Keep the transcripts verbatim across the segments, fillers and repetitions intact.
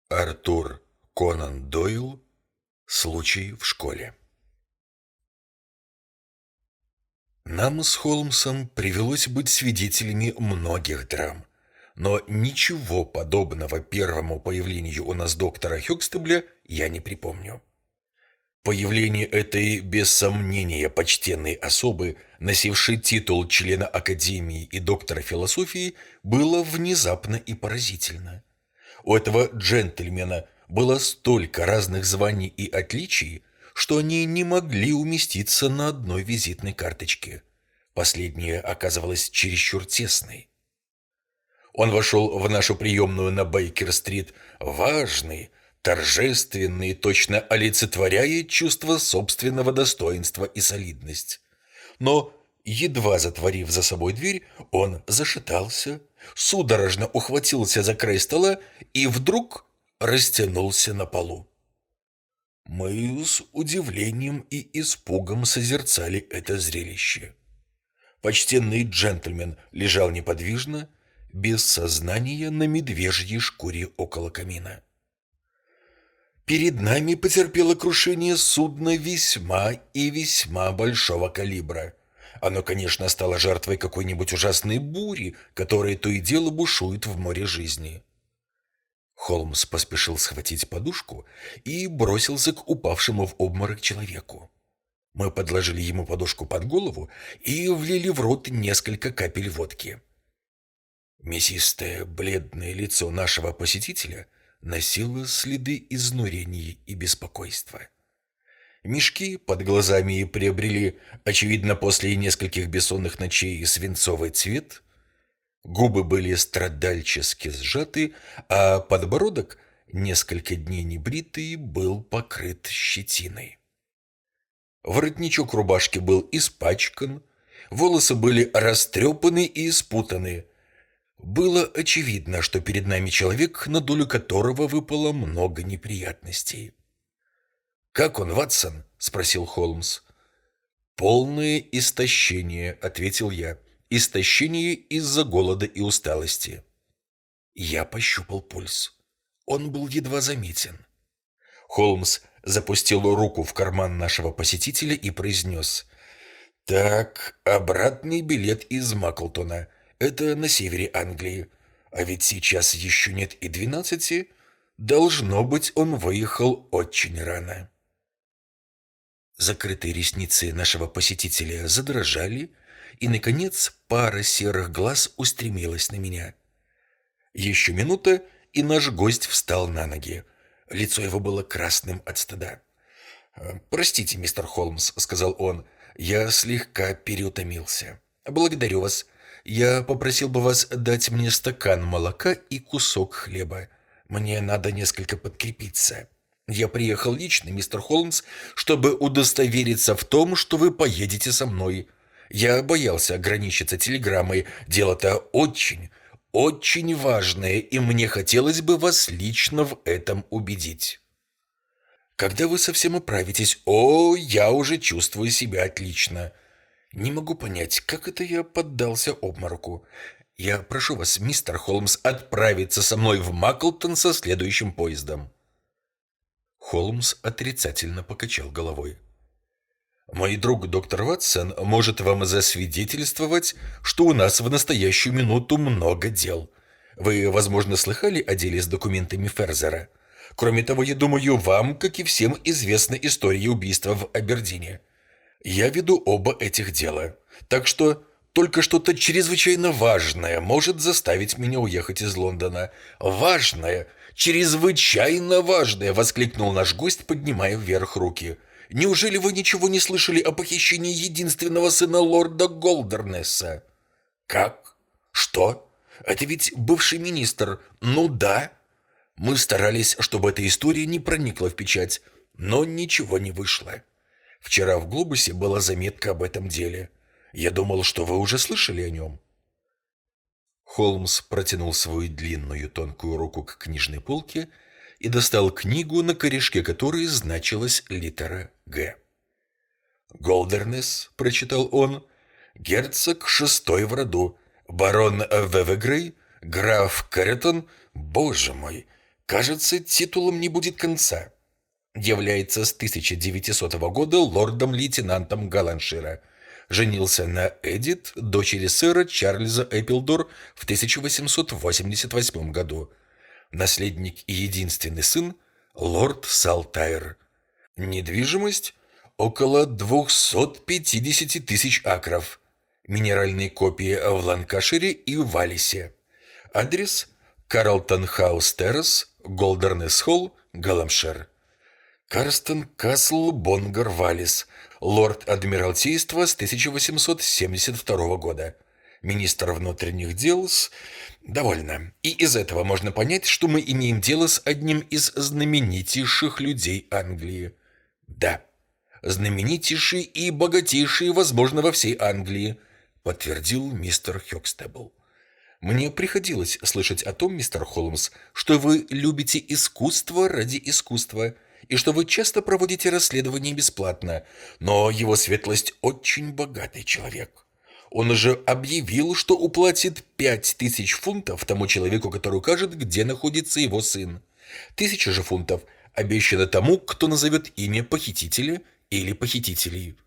Артур Конан Дойл. Случай в школе. Нам с Холмсом привелось быть свидетелями многих драм, но ничего подобного первому появлению у нас доктора Хёкстебля я не припомню. Появление этой, без сомнения, почтенной особы, носившей титул члена Академии и доктора философии, было внезапно и поразительно. У этого джентльмена было столько разных званий и отличий, что они не могли уместиться на одной визитной карточке. Последняя оказывалась чересчур тесной. Он вошел в нашу приемную на Бейкер-стрит важный, торжественный, точно олицетворяя чувство собственного достоинства и солидность. Но, едва затворив за собой дверь, он зашатался, судорожно ухватился за край стола и вдруг растянулся на полу. Мы с удивлением и испугом созерцали это зрелище. Почтенный джентльмен лежал неподвижно, без сознания на медвежьей шкуре около камина. Перед нами потерпело крушение судно весьма и весьма большого калибра. Оно, конечно, стало жертвой какой-нибудь ужасной бури, которая то и дело бушует в море жизни. Холмс поспешил схватить подушку и бросился к упавшему в обморок человеку. Мы подложили ему подушку под голову и влили в рот несколько капель водки. Мясистое, бледное лицо нашего посетителя носило следы изнурения и беспокойства. Мешки под глазами приобрели, очевидно, после нескольких бессонных ночей, свинцовый цвет. Губы были страдальчески сжаты, а подбородок, несколько дней небритый, был покрыт щетиной. Воротничок рубашки был испачкан, волосы были растрепаны и спутаны. Было очевидно, что перед нами человек, на долю которого выпало много неприятностей. «Как он, Ватсон?» — спросил Холмс. «Полное истощение», — ответил я. «Истощение из-за голода и усталости». Я пощупал пульс. Он был едва заметен. Холмс запустил руку в карман нашего посетителя и произнес: «Так, обратный билет из Маклтона. Это на севере Англии. А ведь сейчас еще нет и двенадцати. Должно быть, он выехал очень рано». Закрытые ресницы нашего посетителя задрожали, и, наконец, пара серых глаз устремилась на меня. Еще минута, и наш гость встал на ноги. Лицо его было красным от стыда. «Простите, мистер Холмс», — сказал он, — «я слегка переутомился. Благодарю вас. Я попросил бы вас дать мне стакан молока и кусок хлеба. Мне надо несколько подкрепиться. Я приехал лично, мистер Холмс, чтобы удостовериться в том, что вы поедете со мной. Я боялся ограничиться телеграммой. Дело-то очень, очень важное, и мне хотелось бы вас лично в этом убедить. Когда вы совсем оправитесь, о, я уже чувствую себя отлично. Не могу понять, как это я поддался обмороку. Я прошу вас, мистер Холмс, отправиться со мной в Маклтон со следующим поездом». Холмс отрицательно покачал головой. «Мой друг доктор Ватсон может вам засвидетельствовать, что у нас в настоящую минуту много дел. Вы, возможно, слыхали о деле с документами Ферзера? Кроме того, я думаю, вам, как и всем, известна история убийства в Абердине. Я веду оба этих дела, так что только что-то чрезвычайно важное может заставить меня уехать из Лондона. Важное, чрезвычайно важное!» — воскликнул наш гость, поднимая вверх руки. «Неужели вы ничего не слышали о похищении единственного сына лорда Голдернесса?» «Как? Что? Это ведь бывший министр. Ну да. Мы старались, чтобы эта история не проникла в печать, но ничего не вышло. Вчера в «Глобусе» была заметка об этом деле. Я думал, что вы уже слышали о нем». Холмс протянул свою длинную тонкую руку к книжной полке и достал книгу, на корешке которой значилась литера «Г». «Голдернесс», — прочитал он, — «герцог шестой в роду, барон Вевегрей, граф Каретон, боже мой, Кажется, титулом не будет конца. Является с тысяча девятисотого года лордом-лейтенантом Галаншира. Женился на Эдит, дочери сэра Чарльза Эппелдор, в тысяча восемьсот восемьдесят восьмом году. Наследник и единственный сын – лорд Салтайр. Недвижимость – около двухсот пятидесяти тысяч акров. Минеральные копии в Ланкашире и Валисе. Адрес – Карлтон Хаус Террас, Голдернесс Холл, Галамшир. Карстен Касл Бонгар Валис, лорд Адмиралтейства с тысяча восемьсот семьдесят второго года. Министр внутренних дел с... Довольно. И из этого можно понять, что мы имеем дело с одним из знаменитейших людей Англии. Да, знаменитейший и богатейший, возможно, во всей Англии, подтвердил мистер Хёкстебл. Мне приходилось слышать о том, мистер Холмс, что вы любите искусство ради искусства, и что вы часто проводите расследования бесплатно, но его светлость очень богатый человек. Он уже объявил, что уплатит пять тысяч фунтов тому человеку, который укажет, где находится его сын. Тысяча же фунтов обещано тому, кто назовет имя похитителя или похитителей.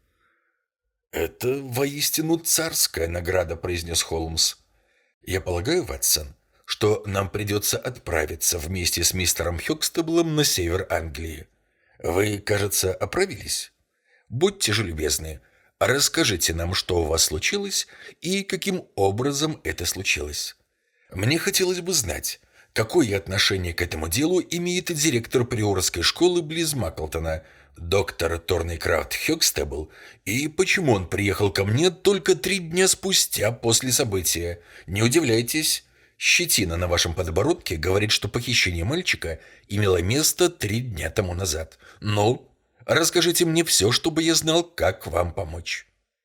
«Это воистину царская награда», — произнес Холмс. «Я полагаю, Ватсон, что нам придется отправиться вместе с мистером Хёкстеблом на север Англии. Вы, кажется, оправились? Будьте же любезны, расскажите нам, что у вас случилось и каким образом это случилось. Мне хотелось бы знать, какое отношение к этому делу имеет директор приорской школы близ Маклтона, доктор Торнейкрафт Хёкстебл, и почему он приехал ко мне только три дня спустя после события. Не удивляйтесь, щетина на вашем подбородке говорит, что похищение мальчика имело место три дня тому назад. Ну, расскажите мне все, чтобы я знал, как вам помочь».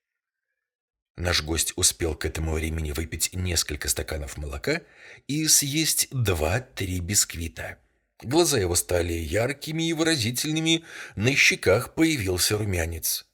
Наш гость успел к этому времени выпить несколько стаканов молока и съесть два-три бисквита. Глаза его стали яркими и выразительными, на щеках появился румянец.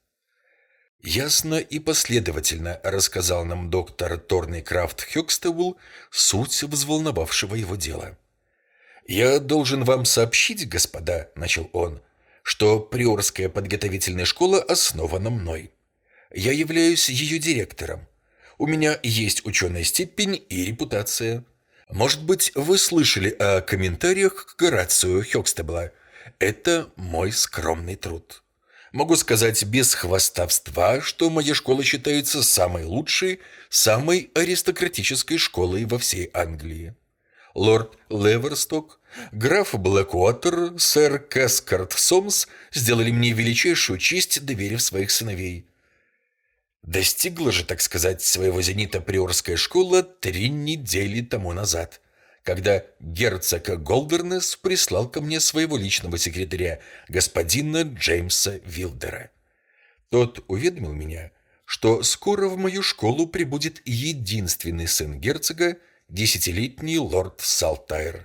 Ясно и последовательно рассказал нам доктор Торнейкрафт Хёкстебл суть взволновавшего его дела. «Я должен вам сообщить, господа, — начал он, — что приорская подготовительная школа основана мной. Я являюсь ее директором. У меня есть ученая степень и репутация. Может быть, вы слышали о комментариях к Горацию Хёкстебла. Это мой скромный труд. Могу сказать без хвастовства, что моя школа считается самой лучшей, самой аристократической школой во всей Англии. Лорд Леверсток, граф Блэкуотер, сэр Кэскарт Сомс сделали мне величайшую честь, доверив своих сыновей. Достигла же, так сказать, своего зенита приорская школа три недели тому назад, когда герцог Голдернесс прислал ко мне своего личного секретаря, господина Джеймса Вилдера. Тот уведомил меня, что скоро в мою школу прибудет единственный сын герцога, десятилетний лорд Салтайр.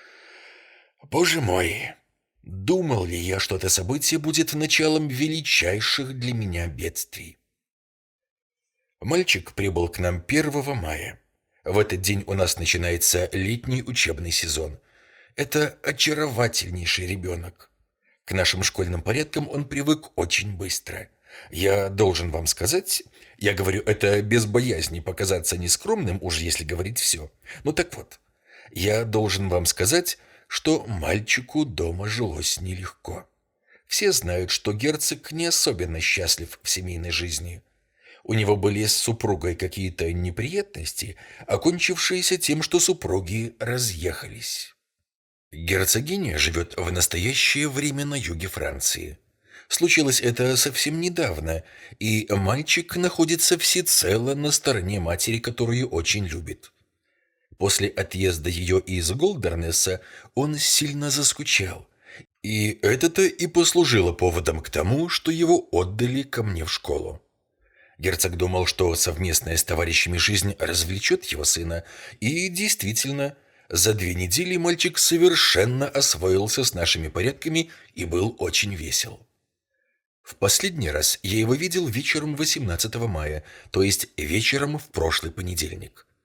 Боже мой, думал ли я, что это событие будет началом величайших для меня бедствий? Мальчик прибыл к нам первого мая. В этот день у нас начинается летний учебный сезон. Это очаровательнейший ребенок. К нашим школьным порядкам он привык очень быстро. Я должен вам сказать, я говорю это без боязни показаться нескромным, уж если говорить все. Ну так вот, я должен вам сказать, что мальчику дома жилось нелегко. Все знают, что герцог не особенно счастлив в семейной жизни. У него были с супругой какие-то неприятности, окончившиеся тем, что супруги разъехались. Герцогиня живет в настоящее время на юге Франции. Случилось это совсем недавно, и мальчик находится всецело на стороне матери, которую очень любит. После отъезда ее из Голдернесса он сильно заскучал, и это-то и послужило поводом к тому, что его отдали ко мне в школу. Герцог думал, что совместная с товарищами жизнь развлечет его сына, и действительно, за две недели мальчик совершенно освоился с нашими порядками и был очень весел. В последний раз я его видел вечером восемнадцатого мая, то есть вечером в прошлый понедельник.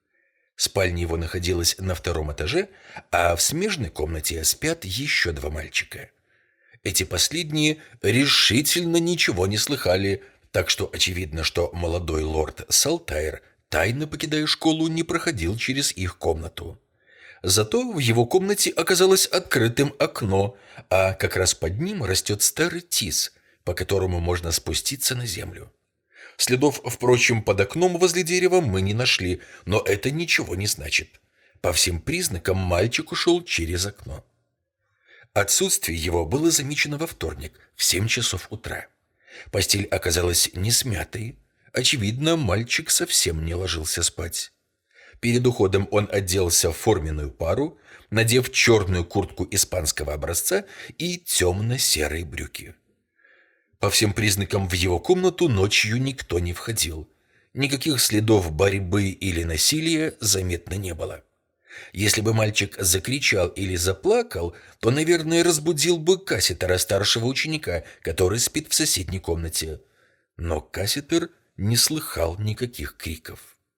Спальня его находилась на втором этаже, а в смежной комнате спят еще два мальчика. Эти последние решительно ничего не слыхали, так что очевидно, что молодой лорд Салтайр, тайно покидая школу, не проходил через их комнату. Зато в его комнате оказалось открытым окно, а как раз под ним растет старый тис, по которому можно спуститься на землю. Следов, впрочем, под окном возле дерева мы не нашли, но это ничего не значит. По всем признакам мальчик ушел через окно. Отсутствие его было замечено во вторник в семь часов утра. Постель оказалась не смятой. Очевидно, мальчик совсем не ложился спать. Перед уходом он оделся в форменную пару, надев черную куртку испанского образца и темно-серые брюки. По всем признакам в его комнату ночью никто не входил. Никаких следов борьбы или насилия заметно не было. Если бы мальчик закричал или заплакал, то, наверное, разбудил бы Касситера, старшего ученика, который спит в соседней комнате. Но Касситер не слыхал никаких криков.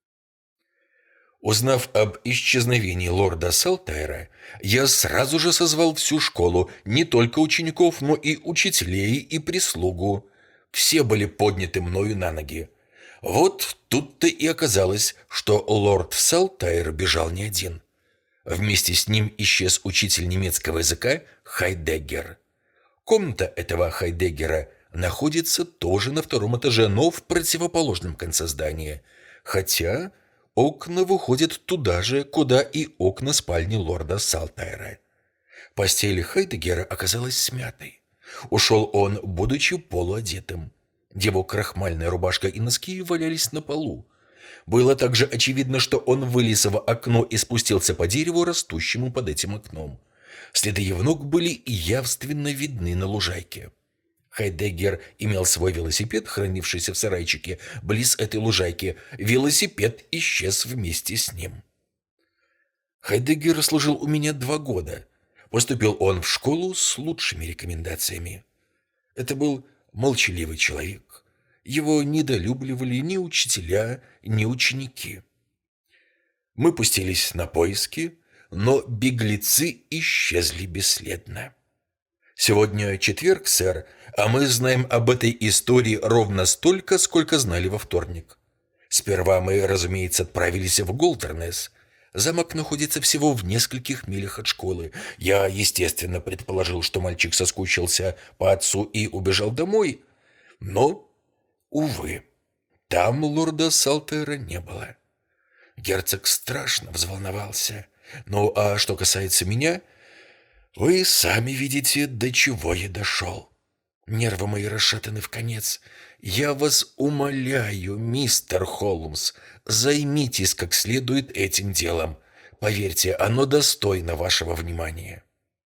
Узнав об исчезновении лорда Салтайра, я сразу же созвал всю школу, не только учеников, но и учителей и прислугу. Все были подняты мною на ноги. Вот тут-то и оказалось, что лорд Салтайр бежал не один. Вместе с ним исчез учитель немецкого языка Хайдеггер. Комната этого Хайдеггера находится тоже на втором этаже, но в противоположном конце здания, хотя окна выходят туда же, куда и окна спальни лорда Салтайра. Постель Хайдеггера оказалась смятой. Ушел он, будучи полуодетым. Его крахмальная рубашка и носки валялись на полу. Было также очевидно, что он вылез в окно и спустился по дереву, растущему под этим окном. Следы его ног были явственно видны на лужайке. Хайдеггер имел свой велосипед, хранившийся в сарайчике близ этой лужайки. Велосипед исчез вместе с ним. Хайдеггер служил у меня два года. Поступил он в школу с лучшими рекомендациями. Это был молчаливый человек. Его недолюбливали ни учителя, ни ученики. Мы пустились на поиски, но беглецы исчезли бесследно. Сегодня четверг, сэр, а мы знаем об этой истории ровно столько, сколько знали во вторник. Сперва мы, разумеется, отправились в Голдернесс. Замок находится всего в нескольких милях от школы. Я, естественно, предположил, что мальчик соскучился по отцу и убежал домой. Но, увы, там лорда Салтайра не было. Герцог страшно взволновался. Ну, а что касается меня, вы сами видите, до чего я дошел. Нервы мои расшатаны вконец. Я вас умоляю, мистер Холмс, займитесь как следует этим делом. Поверьте, оно достойно вашего внимания.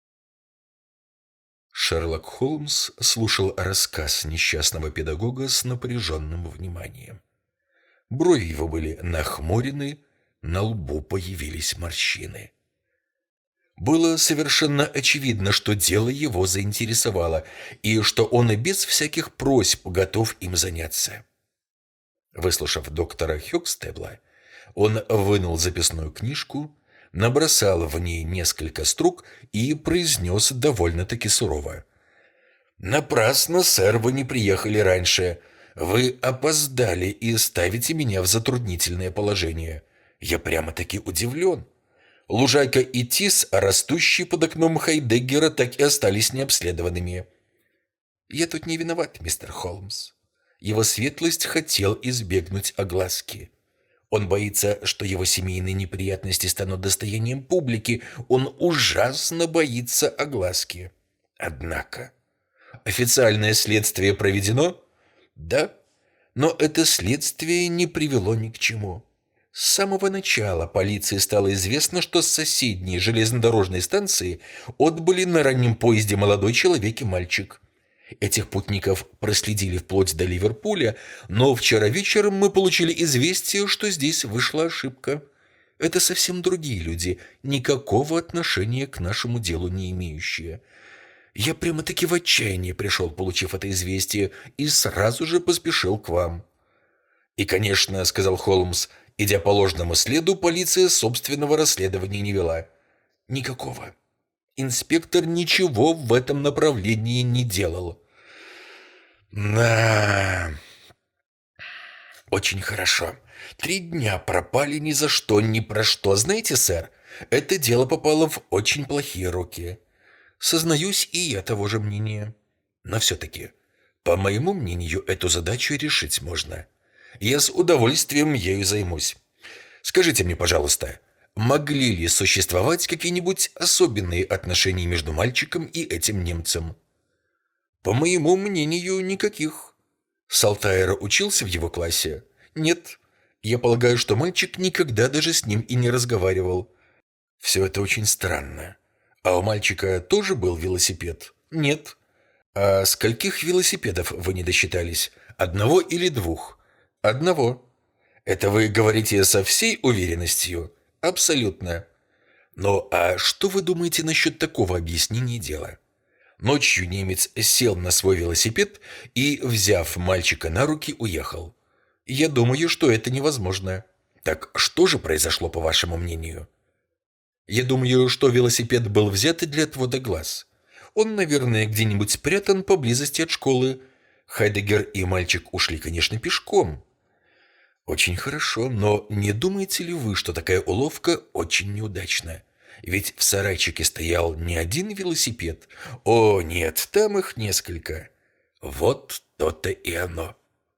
Шерлок Холмс слушал рассказ несчастного педагога с напряженным вниманием. Брови его были нахмурены, на лбу появились морщины. Было совершенно очевидно, что дело его заинтересовало, и что он и без всяких просьб готов им заняться. Выслушав доктора Хёкстебла, он вынул записную книжку, набросал в ней несколько строк и произнес довольно-таки сурово: «Напрасно, сэр, вы не приехали раньше. Вы опоздали и ставите меня в затруднительное положение. Я прямо-таки удивлен. Лужайка и тис, растущие под окном Хайдеггера, так и остались необследованными. Я тут не виноват, мистер Холмс. Его светлость хотел избегнуть огласки. Он боится, что его семейные неприятности станут достоянием публики. Он ужасно боится огласки. Однако официальное следствие проведено? Да, но это следствие не привело ни к чему. С самого начала полиции стало известно, что с соседней железнодорожной станции отбыли на раннем поезде молодой человек и мальчик. Этих путников проследили вплоть до Ливерпуля, но вчера вечером мы получили известие, что здесь вышла ошибка. Это совсем другие люди, никакого отношения к нашему делу не имеющие. Я прямо-таки в отчаянии пришел, получив это известие, и сразу же поспешил к вам». «И, конечно, — сказал Холмс, — Идя по ложному следу, полиция собственного расследования не вела. Никакого. Инспектор ничего в этом направлении не делал. Да, очень хорошо. Три дня пропали ни за что, ни про что. Знаете, сэр, это дело попало в очень плохие руки. Сознаюсь, и я того же мнения. Но все-таки, по моему мнению, эту задачу решить можно. Я с удовольствием ею займусь. Скажите мне, пожалуйста, могли ли существовать какие-нибудь особенные отношения между мальчиком и этим немцем? По моему мнению, никаких. Салтайр учился в его классе? Нет. Я полагаю, что мальчик никогда даже с ним и не разговаривал. Все это очень странно. А у мальчика тоже был велосипед? Нет. А скольких велосипедов вы не досчитались? Одного или двух? Одного. Это вы говорите со всей уверенностью? Абсолютно. Но а что вы думаете насчет такого объяснения дела? Ночью немец сел на свой велосипед и, взяв мальчика на руки, уехал. Я думаю, что это невозможно. Так что же произошло, по вашему мнению? Я думаю, что велосипед был взят для отвода глаз. Он, наверное, где-нибудь спрятан поблизости от школы. Хайдеггер и мальчик ушли, конечно, пешком. Очень хорошо, но не думаете ли вы, что такая уловка очень неудачна? Ведь в сарайчике стоял не один велосипед. О, нет, там их несколько. Вот то-то и оно.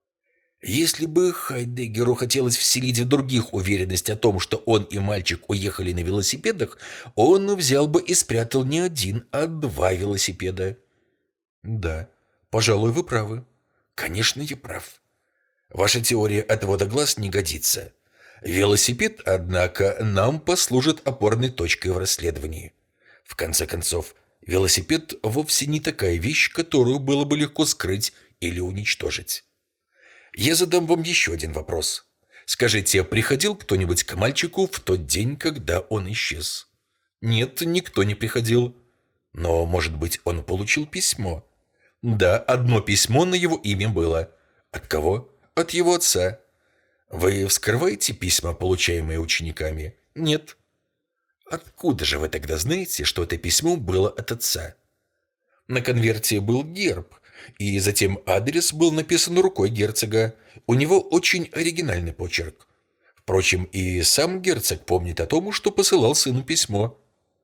Если бы Хайдеггеру хотелось вселить в других уверенность о том, что он и мальчик уехали на велосипедах, он взял бы и спрятал не один, а два велосипеда. Да, пожалуй, вы правы. Конечно, я прав. Ваша теория отвода глаз не годится. Велосипед, однако, нам послужит опорной точкой в расследовании. В конце концов, велосипед вовсе не такая вещь, которую было бы легко скрыть или уничтожить. Я задам вам еще один вопрос. Скажите, приходил кто-нибудь к мальчику в тот день, когда он исчез? Нет, никто не приходил. Но, может быть, он получил письмо? Да, одно письмо на его имя было. От кого? От его отца. Вы вскрываете письма, получаемые учениками? Нет. Откуда же вы тогда знаете, что это письмо было от отца? На конверте был герб, и затем адрес был написан рукой герцога. У него очень оригинальный почерк. Впрочем, и сам герцог помнит о том, что посылал сыну письмо.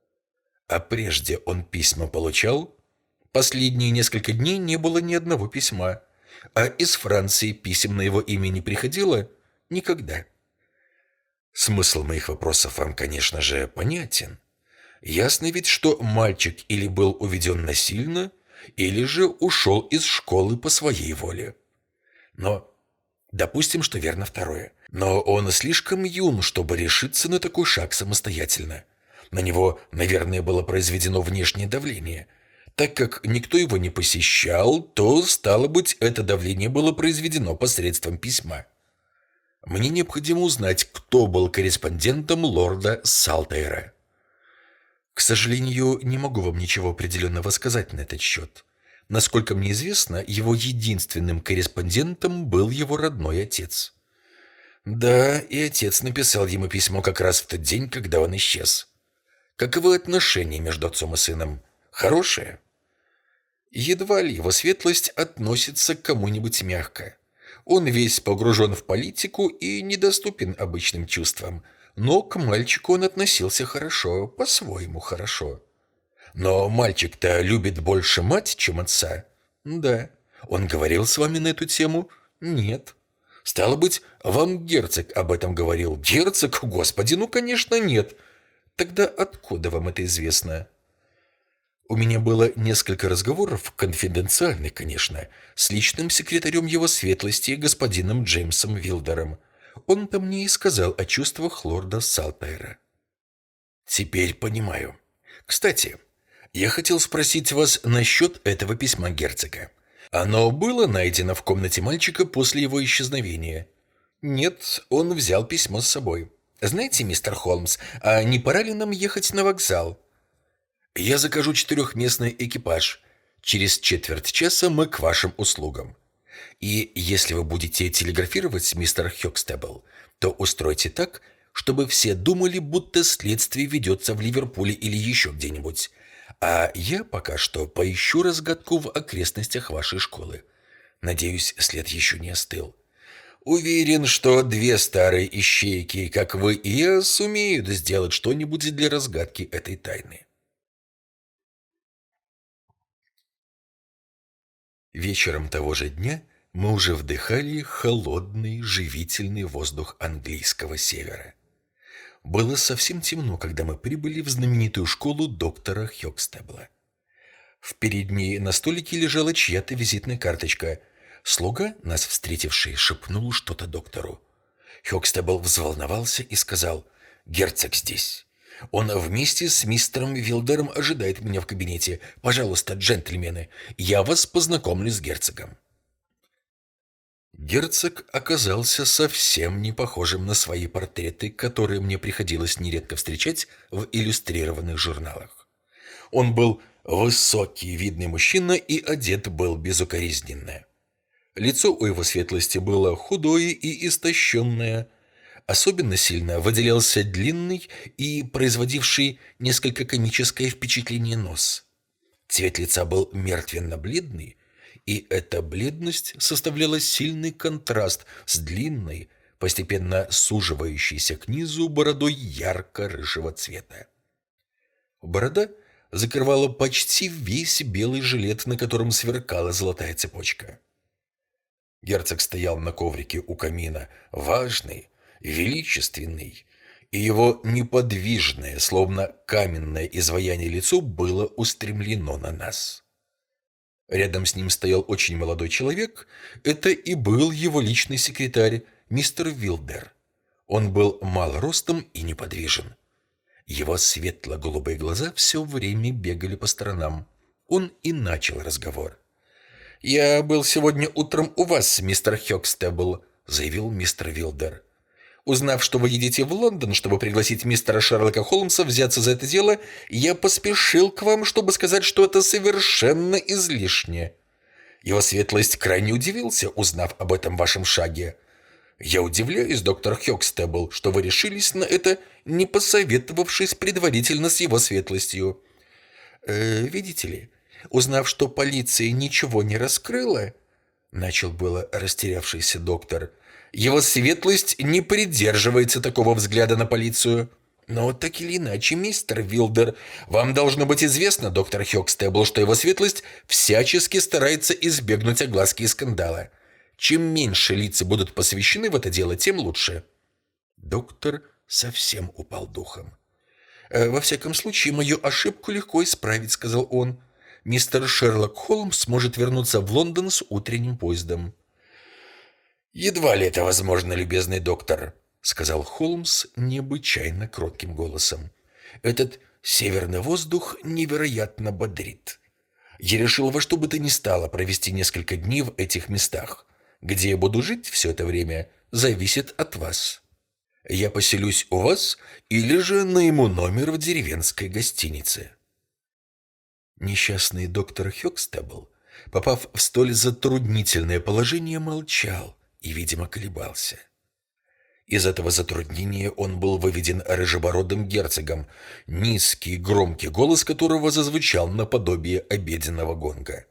А прежде он письма получал? Последние несколько дней не было ни одного письма. А из Франции писем на его имя не приходило? Никогда. Смысл моих вопросов вам, конечно же, понятен. Ясно ведь, что мальчик или был уведен насильно, или же ушел из школы по своей воле. Но допустим, что верно второе. Но он слишком юн, чтобы решиться на такой шаг самостоятельно. На него, наверное, было произведено внешнее давление. Так как никто его не посещал, то, стало быть, это давление было произведено посредством письма. Мне необходимо узнать, кто был корреспондентом лорда Салтайра. К сожалению, не могу вам ничего определенного сказать на этот счет. Насколько мне известно, его единственным корреспондентом был его родной отец. Да, и отец написал ему письмо как раз в тот день, когда он исчез. Каковы отношения между отцом и сыном? Хорошие? Едва ли его светлость относится к кому-нибудь мягко. Он весь погружен в политику и недоступен обычным чувствам. Но к мальчику он относился хорошо, по-своему хорошо. Но мальчик-то любит больше мать, чем отца? Да. Он говорил с вами на эту тему? Нет. Стало быть, вам герцог об этом говорил? Герцог? Господи, ну, конечно, нет. Тогда откуда вам это известно? У меня было несколько разговоров, конфиденциальных, конечно, с личным секретарем его светлости, господином Джеймсом Вилдером. Он-то мне и сказал о чувствах лорда Салтайра. Теперь понимаю. Кстати, я хотел спросить вас насчет этого письма герцога. Оно было найдено в комнате мальчика после его исчезновения? Нет, он взял письмо с собой. Знаете, мистер Холмс, а не пора ли нам ехать на вокзал? Я закажу четырехместный экипаж. Через четверть часа мы к вашим услугам. И если вы будете телеграфировать, мистер Хёкстебл, то устройте так, чтобы все думали, будто следствие ведется в Ливерпуле или еще где-нибудь. А я пока что поищу разгадку в окрестностях вашей школы. Надеюсь, след еще не остыл. Уверен, что две старые ищейки, как вы и я, сумеют сделать что-нибудь для разгадки этой тайны. Вечером того же дня мы уже вдыхали холодный, живительный воздух английского севера. Было совсем темно, когда мы прибыли в знаменитую школу доктора Хёкстебла. В передней на столике лежала чья-то визитная карточка. Слуга, нас встретивший, шепнул что-то доктору. Хёкстебл взволновался и сказал: «Герцог здесь. Он вместе с мистером Вилдером ожидает меня в кабинете. Пожалуйста, джентльмены, я вас познакомлю с герцогом». Герцог оказался совсем не похожим на свои портреты, которые мне приходилось нередко встречать в иллюстрированных журналах. Он был высокий, видный мужчина и одет был безукоризненно. Лицо у его светлости было худое и истощенное. Особенно сильно выделялся длинный и производивший несколько комическое впечатление нос. Цвет лица был мертвенно-бледный, и эта бледность составляла сильный контраст с длинной, постепенно суживающейся к низу бородой ярко-рыжего цвета. Борода закрывала почти весь белый жилет, на котором сверкала золотая цепочка. Герцог стоял на коврике у камина, важный, величественный, и его неподвижное, словно каменное изваяние лицо было устремлено на нас. Рядом с ним стоял очень молодой человек, это и был его личный секретарь, мистер Вилдер. Он был мал ростом и неподвижен. Его светло-голубые глаза все время бегали по сторонам. Он и начал разговор. «Я был сегодня утром у вас, мистер Хёкстебл», — заявил мистер Вилдер. «Узнав, что вы едете в Лондон, чтобы пригласить мистера Шерлока Холмса взяться за это дело, я поспешил к вам, чтобы сказать, что это совершенно излишне. Его светлость крайне удивился, узнав об этом вашем шаге. Я удивляюсь, доктор Хёкстебл, что вы решились на это, не посоветовавшись предварительно с его светлостью. Э, видите ли, узнав, что полиция ничего не раскрыла, начал было растерявшийся доктор, его светлость не придерживается такого взгляда на полицию. Но так или иначе, мистер Вилдер, вам должно быть известно, доктор Хёкстебл, что его светлость всячески старается избегнуть огласки и скандала. Чем меньше лица будут посвящены в это дело, тем лучше. Доктор совсем упал духом. «Во всяком случае, мою ошибку легко исправить», — сказал он. «Мистер Шерлок Холмс может вернуться в Лондон с утренним поездом». «Едва ли это возможно, любезный доктор», — сказал Холмс необычайно кротким голосом. «Этот северный воздух невероятно бодрит. Я решил во что бы то ни стало провести несколько дней в этих местах. Где я буду жить все это время, зависит от вас. Я поселюсь у вас или же найму номер в деревенской гостинице». Несчастный доктор Хёкстебл, попав в столь затруднительное положение, молчал и, видимо, колебался. Из этого затруднения он был выведен рыжебородым герцогом, низкий громкий голос которого зазвучал наподобие обеденного гонга.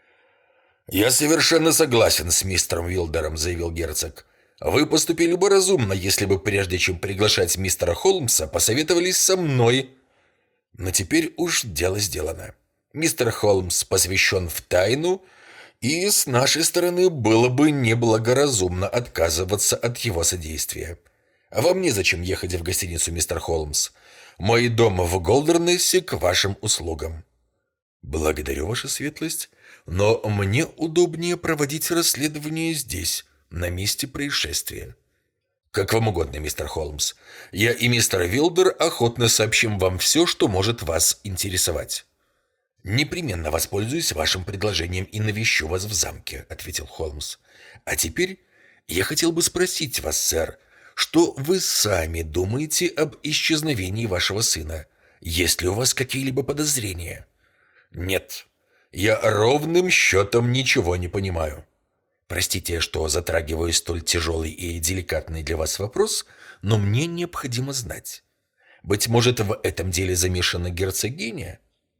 «Я совершенно согласен с мистером Вилдером», — заявил герцог. «Вы поступили бы разумно, если бы, прежде чем приглашать мистера Холмса, посоветовались со мной. Но теперь уж дело сделано. Мистер Холмс посвящен в тайну, и с нашей стороны было бы неблагоразумно отказываться от его содействия. А вам незачем ехать в гостиницу, мистер Холмс. Мой дом в Голдернессе к вашим услугам». «Благодарю, ваша светлость, но мне удобнее проводить расследование здесь, на месте происшествия». «Как вам угодно, мистер Холмс. Я и мистер Вилдер охотно сообщим вам все, что может вас интересовать». «Непременно воспользуюсь вашим предложением и навещу вас в замке», — ответил Холмс. «А теперь я хотел бы спросить вас, сэр, что вы сами думаете об исчезновении вашего сына? Есть ли у вас какие-либо подозрения?» «Нет, я ровным счетом ничего не понимаю». Простите, что затрагиваю столь тяжелый и деликатный для вас вопрос, но мне необходимо знать. Быть может, в этом деле замешана герцогиня?»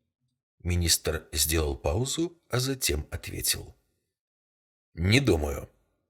Министр сделал паузу, а затем ответил: «Не думаю».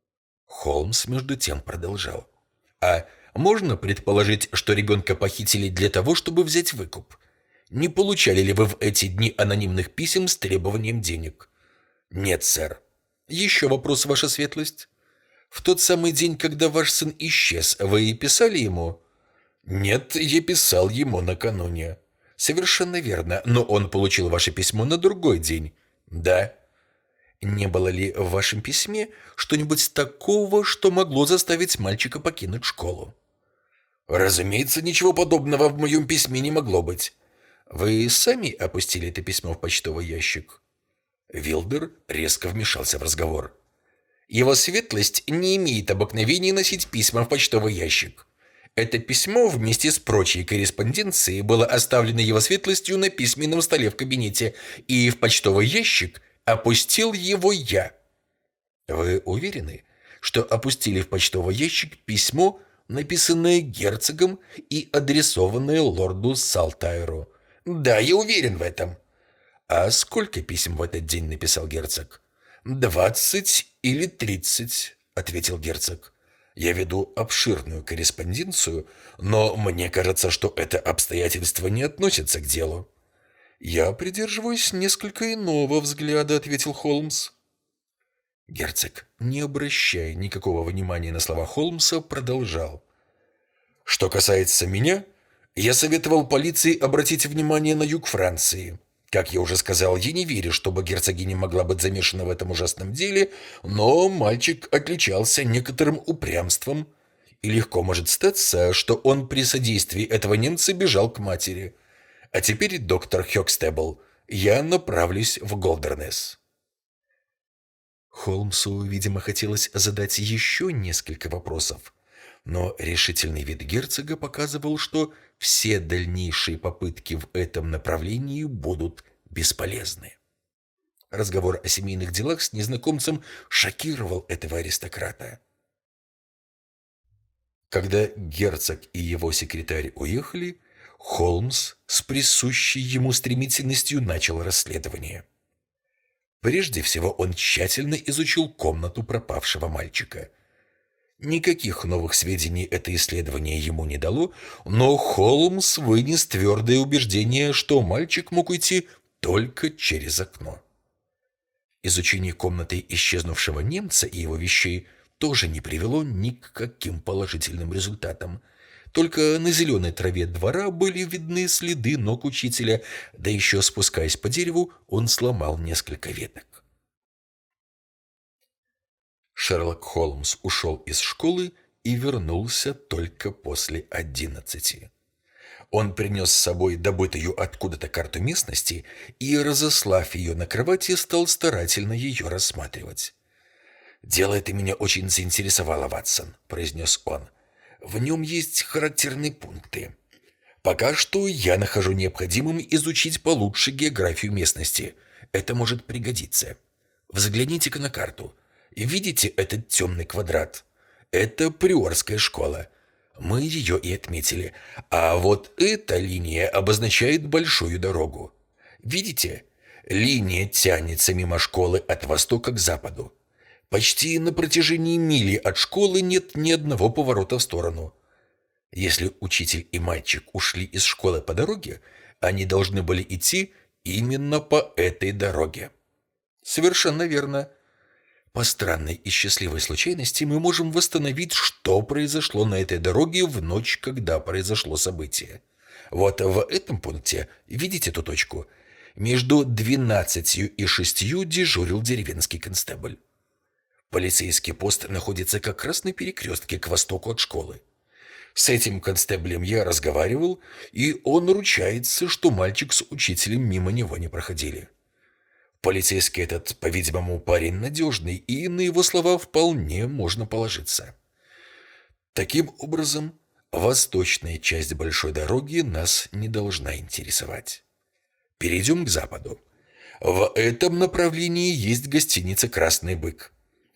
Холмс между тем продолжал: «А можно предположить, что ребенка похитили для того, чтобы взять выкуп? Не получали ли вы в эти дни анонимных писем с требованием денег?» «Нет, сэр». «Еще вопрос, ваша светлость. В тот самый день, когда ваш сын исчез, вы писали ему?» «Нет, я писал ему накануне». «Совершенно верно, но он получил ваше письмо на другой день». «Да». «Не было ли в вашем письме что-нибудь такого, что могло заставить мальчика покинуть школу?» «Разумеется, ничего подобного в моем письме не могло быть». «Вы сами опустили это письмо в почтовый ящик?» Вилдер резко вмешался в разговор. «Его светлость не имеет обыкновения носить письма в почтовый ящик. Это письмо вместе с прочей корреспонденцией было оставлено его светлостью на письменном столе в кабинете, и в почтовый ящик опустил его я». «Вы уверены, что опустили в почтовый ящик письмо, написанное герцогом и адресованное лорду Салтайру?» «Да, я уверен в этом». «А сколько писем в этот день написал герцог?» «Двадцать или тридцать», — ответил герцог. «Я веду обширную корреспонденцию, но мне кажется, что это обстоятельство не относится к делу». «Я придерживаюсь несколько иного взгляда», — ответил Холмс. Герцог, не обращая никакого внимания на слова Холмса, продолжал: «Что касается меня, я советовал полиции обратить внимание на юг Франции. Как я уже сказал, я не верю, чтобы герцогиня могла быть замешана в этом ужасном деле, но мальчик отличался некоторым упрямством, и легко может статься, что он при содействии этого немца бежал к матери. А теперь, доктор Хёкстебл, я направлюсь в Голдернесс». Холмсу, видимо, хотелось задать еще несколько вопросов, но решительный вид герцога показывал, что все дальнейшие попытки в этом направлении будут бесполезны. Разговор о семейных делах с незнакомцем шокировал этого аристократа. Когда герцог и его секретарь уехали, Холмс с присущей ему стремительностью начал расследование. Прежде всего он тщательно изучил комнату пропавшего мальчика. Никаких новых сведений это исследование ему не дало, но Холмс вынес твердое убеждение, что мальчик мог уйти только через окно. Изучение комнаты исчезнувшего немца и его вещей тоже не привело ни к каким положительным результатам. Только на зеленой траве двора были видны следы ног учителя, да еще спускаясь по дереву, он сломал несколько веток. Шерлок Холмс ушел из школы и вернулся только после одиннадцати. Он принес с собой добытую откуда-то карту местности и, разослав ее на кровати, стал старательно ее рассматривать. «Дело это меня очень заинтересовало, Ватсон», — произнес он. «В нем есть характерные пункты. Пока что я нахожу необходимым изучить получше географию местности. Это может пригодиться. Взгляните-ка на карту. Видите этот темный квадрат? Это Приорская школа. Мы ее и отметили. А вот эта линия обозначает большую дорогу. Видите? Линия тянется мимо школы от востока к западу. Почти на протяжении мили от школы нет ни одного поворота в сторону. Если учитель и мальчик ушли из школы по дороге, они должны были идти именно по этой дороге». «Совершенно верно. По странной и счастливой случайности мы можем восстановить, что произошло на этой дороге в ночь, когда произошло событие. Вот в этом пункте, видите эту точку? Между двенадцатью и шестью дежурил деревенский констебль. Полицейский пост находится как раз на перекрестке к востоку от школы. С этим констеблем я разговаривал, и он ручается, что мальчик с учителем мимо него не проходили. Полицейский этот, по-видимому, парень надежный, и на его слова вполне можно положиться. Таким образом, восточная часть большой дороги нас не должна интересовать. Перейдем к западу. В этом направлении есть гостиница «Красный бык».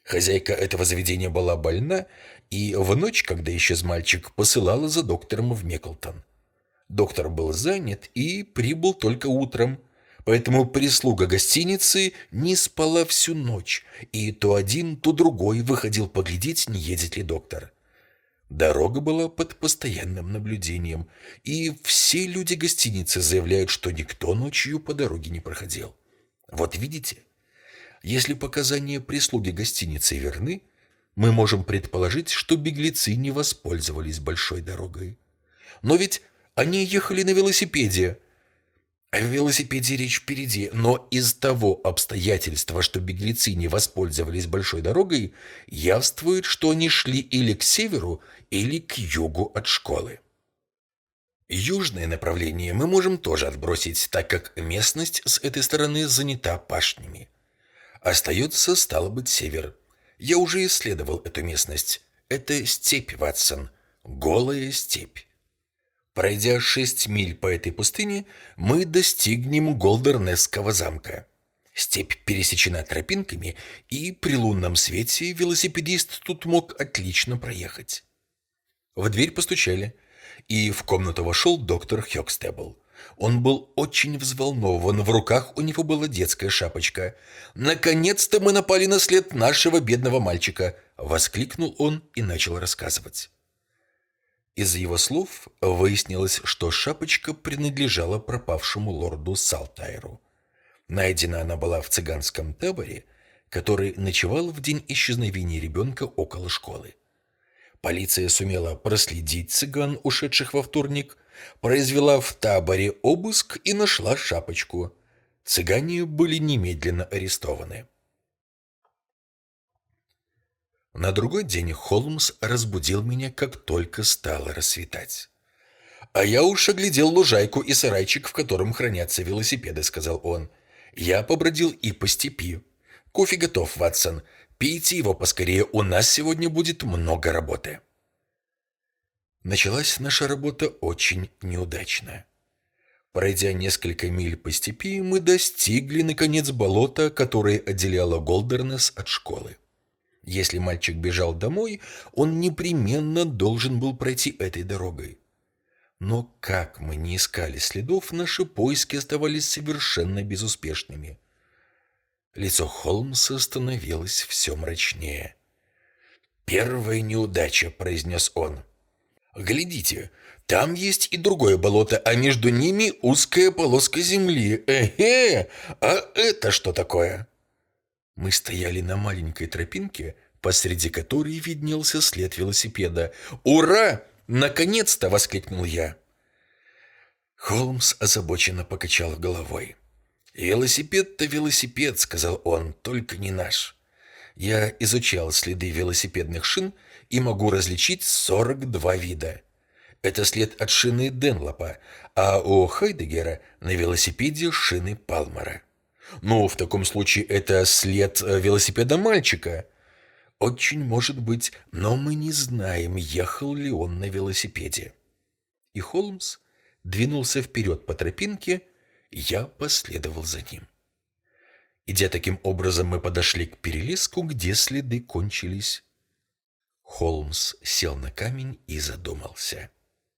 Хозяйка этого заведения была больна, и в ночь, когда исчез мальчик, посылала за доктором в Меклтон. Доктор был занят и прибыл только утром, поэтому прислуга гостиницы не спала всю ночь, и то один, то другой выходил поглядеть, не едет ли доктор. Дорога была под постоянным наблюдением, и все люди гостиницы заявляют, что никто ночью по дороге не проходил. Вот видите, если показания прислуги гостиницы верны, мы можем предположить, что беглецы не воспользовались большой дорогой. Но ведь они ехали на велосипеде. О велосипеде речь впереди, но из того обстоятельства, что беглецы не воспользовались большой дорогой, явствует, что они шли или к северу, или к югу от школы. Южное направление мы можем тоже отбросить, так как местность с этой стороны занята пашнями. Остается, стало быть, север. Я уже исследовал эту местность. Это степь, Ватсон, голая степь. Пройдя шесть миль по этой пустыне, мы достигнем Голдернесского замка. Степь пересечена тропинками, и при лунном свете велосипедист тут мог отлично проехать. В дверь постучали, и в комнату вошел доктор Хёкстебл. Он был очень взволнован, в руках у него была детская шапочка. «Наконец-то мы напали на след нашего бедного мальчика!» — воскликнул он и начал рассказывать. Из его слов выяснилось, что шапочка принадлежала пропавшему лорду Салтайру. Найдена она была в цыганском таборе, который ночевал в день исчезновения ребенка около школы. Полиция сумела проследить цыган, ушедших во вторник, произвела в таборе обыск и нашла шапочку. Цыгане были немедленно арестованы. На другой день Холмс разбудил меня, как только стало рассветать. «А я уж оглядел лужайку и сарайчик, в котором хранятся велосипеды», — сказал он. «Я побродил и по степи. Кофе готов, Ватсон. Пейте его поскорее, у нас сегодня будет много работы». Началась наша работа очень неудачно. Пройдя несколько миль по степи, мы достигли, наконец, болота, которое отделяло Голдернесс от школы. Если мальчик бежал домой, он непременно должен был пройти этой дорогой. Но как мы не искали следов, наши поиски оставались совершенно безуспешными. Лицо Холмса становилось все мрачнее. «Первая неудача», — произнес он. «Глядите, там есть и другое болото, а между ними узкая полоска земли. Эхе! А это что такое?» Мы стояли на маленькой тропинке, посреди которой виднелся след велосипеда. «Ура! Наконец-то!» — воскликнул я. Холмс озабоченно покачал головой. «Велосипед-то велосипед», — сказал он, — «только не наш. Я изучал следы велосипедных шин и могу различить сорок два вида. Это след от шины Денлопа, а у Хайдеггера на велосипеде шины Палмера. Ну, в таком случае это след велосипеда мальчика. Очень может быть, но мы не знаем, ехал ли он на велосипеде». И Холмс двинулся вперед по тропинке, я последовал за ним. Идя таким образом, мы подошли к перелеску, где следы кончились. Холмс сел на камень и задумался.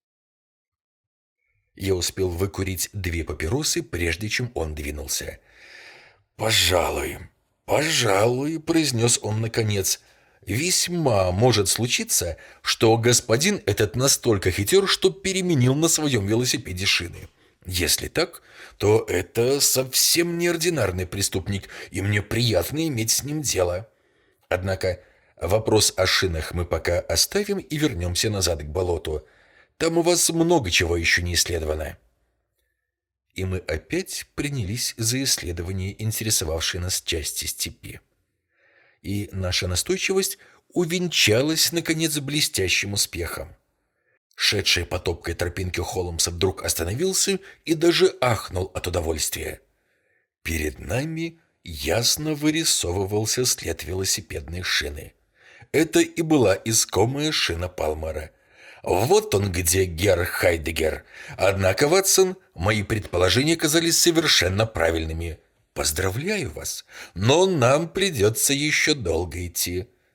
Я успел выкурить две папиросы, прежде чем он двинулся. «Пожалуй, пожалуй», — произнес он наконец, — «весьма может случиться, что господин этот настолько хитер, что переменил на своем велосипеде шины. Если так, то это совсем неординарный преступник, и мне приятно иметь с ним дело. Однако вопрос о шинах мы пока оставим и вернемся назад к болоту. Там у вас много чего еще не исследовано». И мы опять принялись за исследование интересовавшей нас части степи. И наша настойчивость увенчалась, наконец, блестящим успехом. Шедший по топкой тропинке Холмс вдруг остановился и даже ахнул от удовольствия. Перед нами ясно вырисовывался след велосипедной шины. Это и была искомая шина Палмера. Вот он где, герр Хайдеггер. Однако, Ватсон, мои предположения казались совершенно правильными. Поздравляю вас, но нам придется еще долго идти.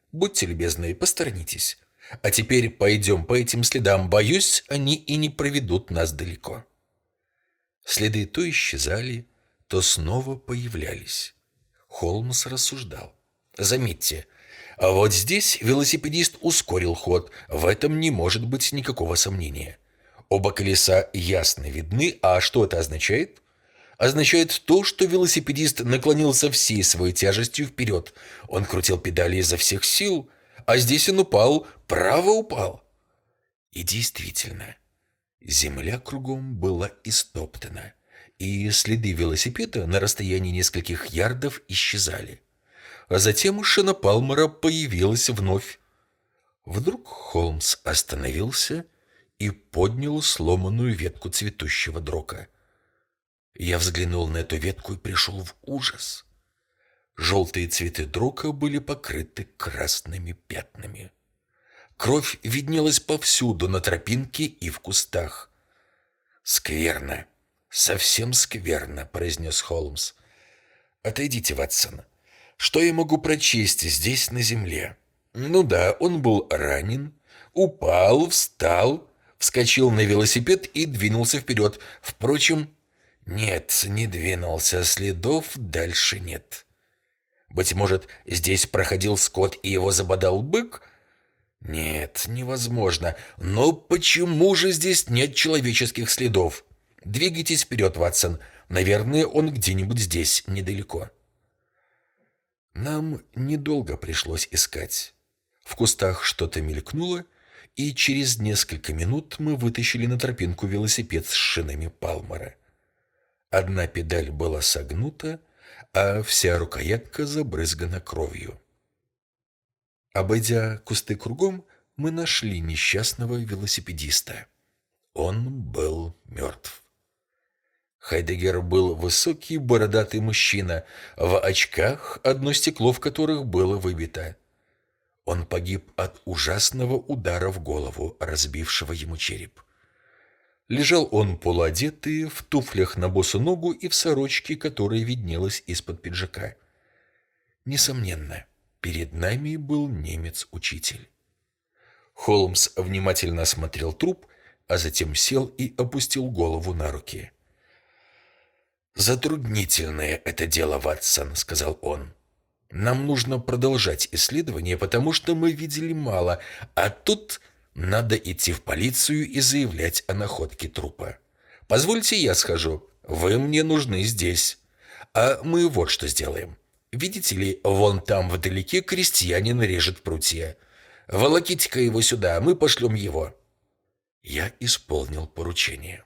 Будьте любезны, посторонитесь. А теперь пойдем по этим следам. Боюсь, они и не проведут нас далеко». Следы то исчезали, то снова появлялись. Холмс рассуждал. «Заметьте, а вот здесь велосипедист ускорил ход, в этом не может быть никакого сомнения. Оба колеса ясно видны, а что это означает? Означает то, что велосипедист наклонился всей своей тяжестью вперед. Он крутил педали изо всех сил, а здесь он упал, право упал». И действительно, земля кругом была истоптана, и следы велосипеда на расстоянии нескольких ярдов исчезали. А затем шина Палмера появилась вновь. Вдруг Холмс остановился и поднял сломанную ветку цветущего дрока. Я взглянул на эту ветку и пришел в ужас. Желтые цветы дрока были покрыты красными пятнами. Кровь виднелась повсюду, на тропинке и в кустах. «Скверно, совсем скверно», — произнес Холмс. «Отойдите, Ватсон. Что я могу прочесть здесь, на земле? Ну да, он был ранен, упал, встал, вскочил на велосипед и двинулся вперед. Впрочем, нет, не двинулся, следов дальше нет. Быть может, здесь проходил скот и его забодал бык? Нет, невозможно. Но почему же здесь нет человеческих следов? Двигайтесь вперед, Ватсон. Наверное, он где-нибудь здесь, недалеко». Нам недолго пришлось искать. В кустах что-то мелькнуло, и через несколько минут мы вытащили на тропинку велосипед с шинами Палмера. Одна педаль была согнута, а вся рукоятка забрызгана кровью. Обойдя кусты кругом, мы нашли несчастного велосипедиста. Он был мертв. Хайдеггер был высокий бородатый мужчина, в очках, одно стекло в которых было выбито. Он погиб от ужасного удара в голову, разбившего ему череп. Лежал он полуодетый, в туфлях на босу ногу и в сорочке, которая виднелась из-под пиджака. Несомненно, перед нами был немец-учитель. Холмс внимательно осмотрел труп, а затем сел и опустил голову на руки. «Затруднительное это дело, Ватсон», — сказал он. «Нам нужно продолжать исследование, потому что мы видели мало, а тут надо идти в полицию и заявлять о находке трупа. Позвольте я схожу, вы мне нужны здесь. А мы вот что сделаем. Видите ли, вон там вдалеке крестьянин режет прутья. Волоките-ка его сюда, мы пошлем его». Я исполнил поручение.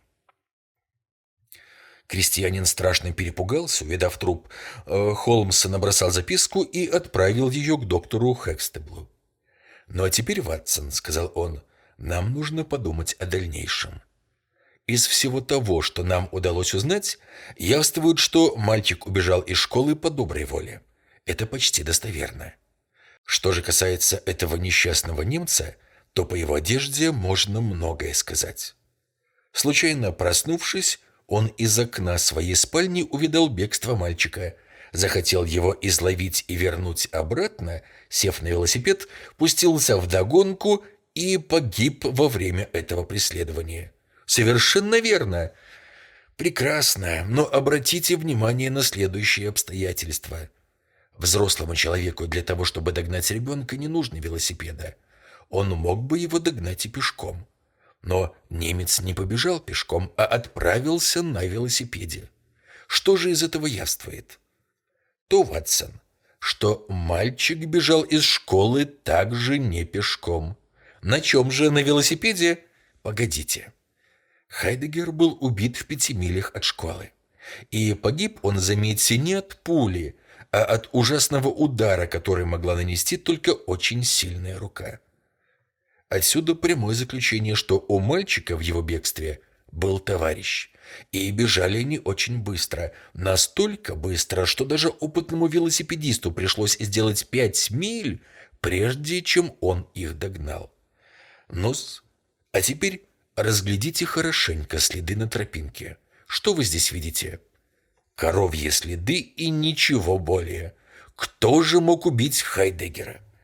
Крестьянин страшно перепугался, увидав труп. Холмс набросал записку и отправил ее к доктору Хэкстеблу. «Ну а теперь, Ватсон, — сказал он, — нам нужно подумать о дальнейшем. Из всего того, что нам удалось узнать, явствует, что мальчик убежал из школы по доброй воле. Это почти достоверно. Что же касается этого несчастного немца, то по его одежде можно многое сказать. Случайно проснувшись, он из окна своей спальни увидал бегство мальчика, захотел его изловить и вернуть обратно, сев на велосипед, пустился вдогонку и погиб во время этого преследования. Совершенно верно. Прекрасно, но обратите внимание на следующие обстоятельства. Взрослому человеку для того, чтобы догнать ребенка, не нужно велосипеда. Он мог бы его догнать и пешком. Но немец не побежал пешком, а отправился на велосипеде. Что же из этого явствует? То, Ватсон, что мальчик бежал из школы также не пешком. На чем же? На велосипеде? Погодите. Хайдеггер был убит в пяти милях от школы. И погиб он, заметьте, не от пули, а от ужасного удара, который могла нанести только очень сильная рука. Отсюда прямое заключение, что у мальчика в его бегстве был товарищ. И бежали они очень быстро. Настолько быстро, что даже опытному велосипедисту пришлось сделать пять миль, прежде чем он их догнал. Ну-с, а теперь разглядите хорошенько следы на тропинке. Что вы здесь видите? Коровьи следы и ничего более. Кто же мог убить Хайдеггера?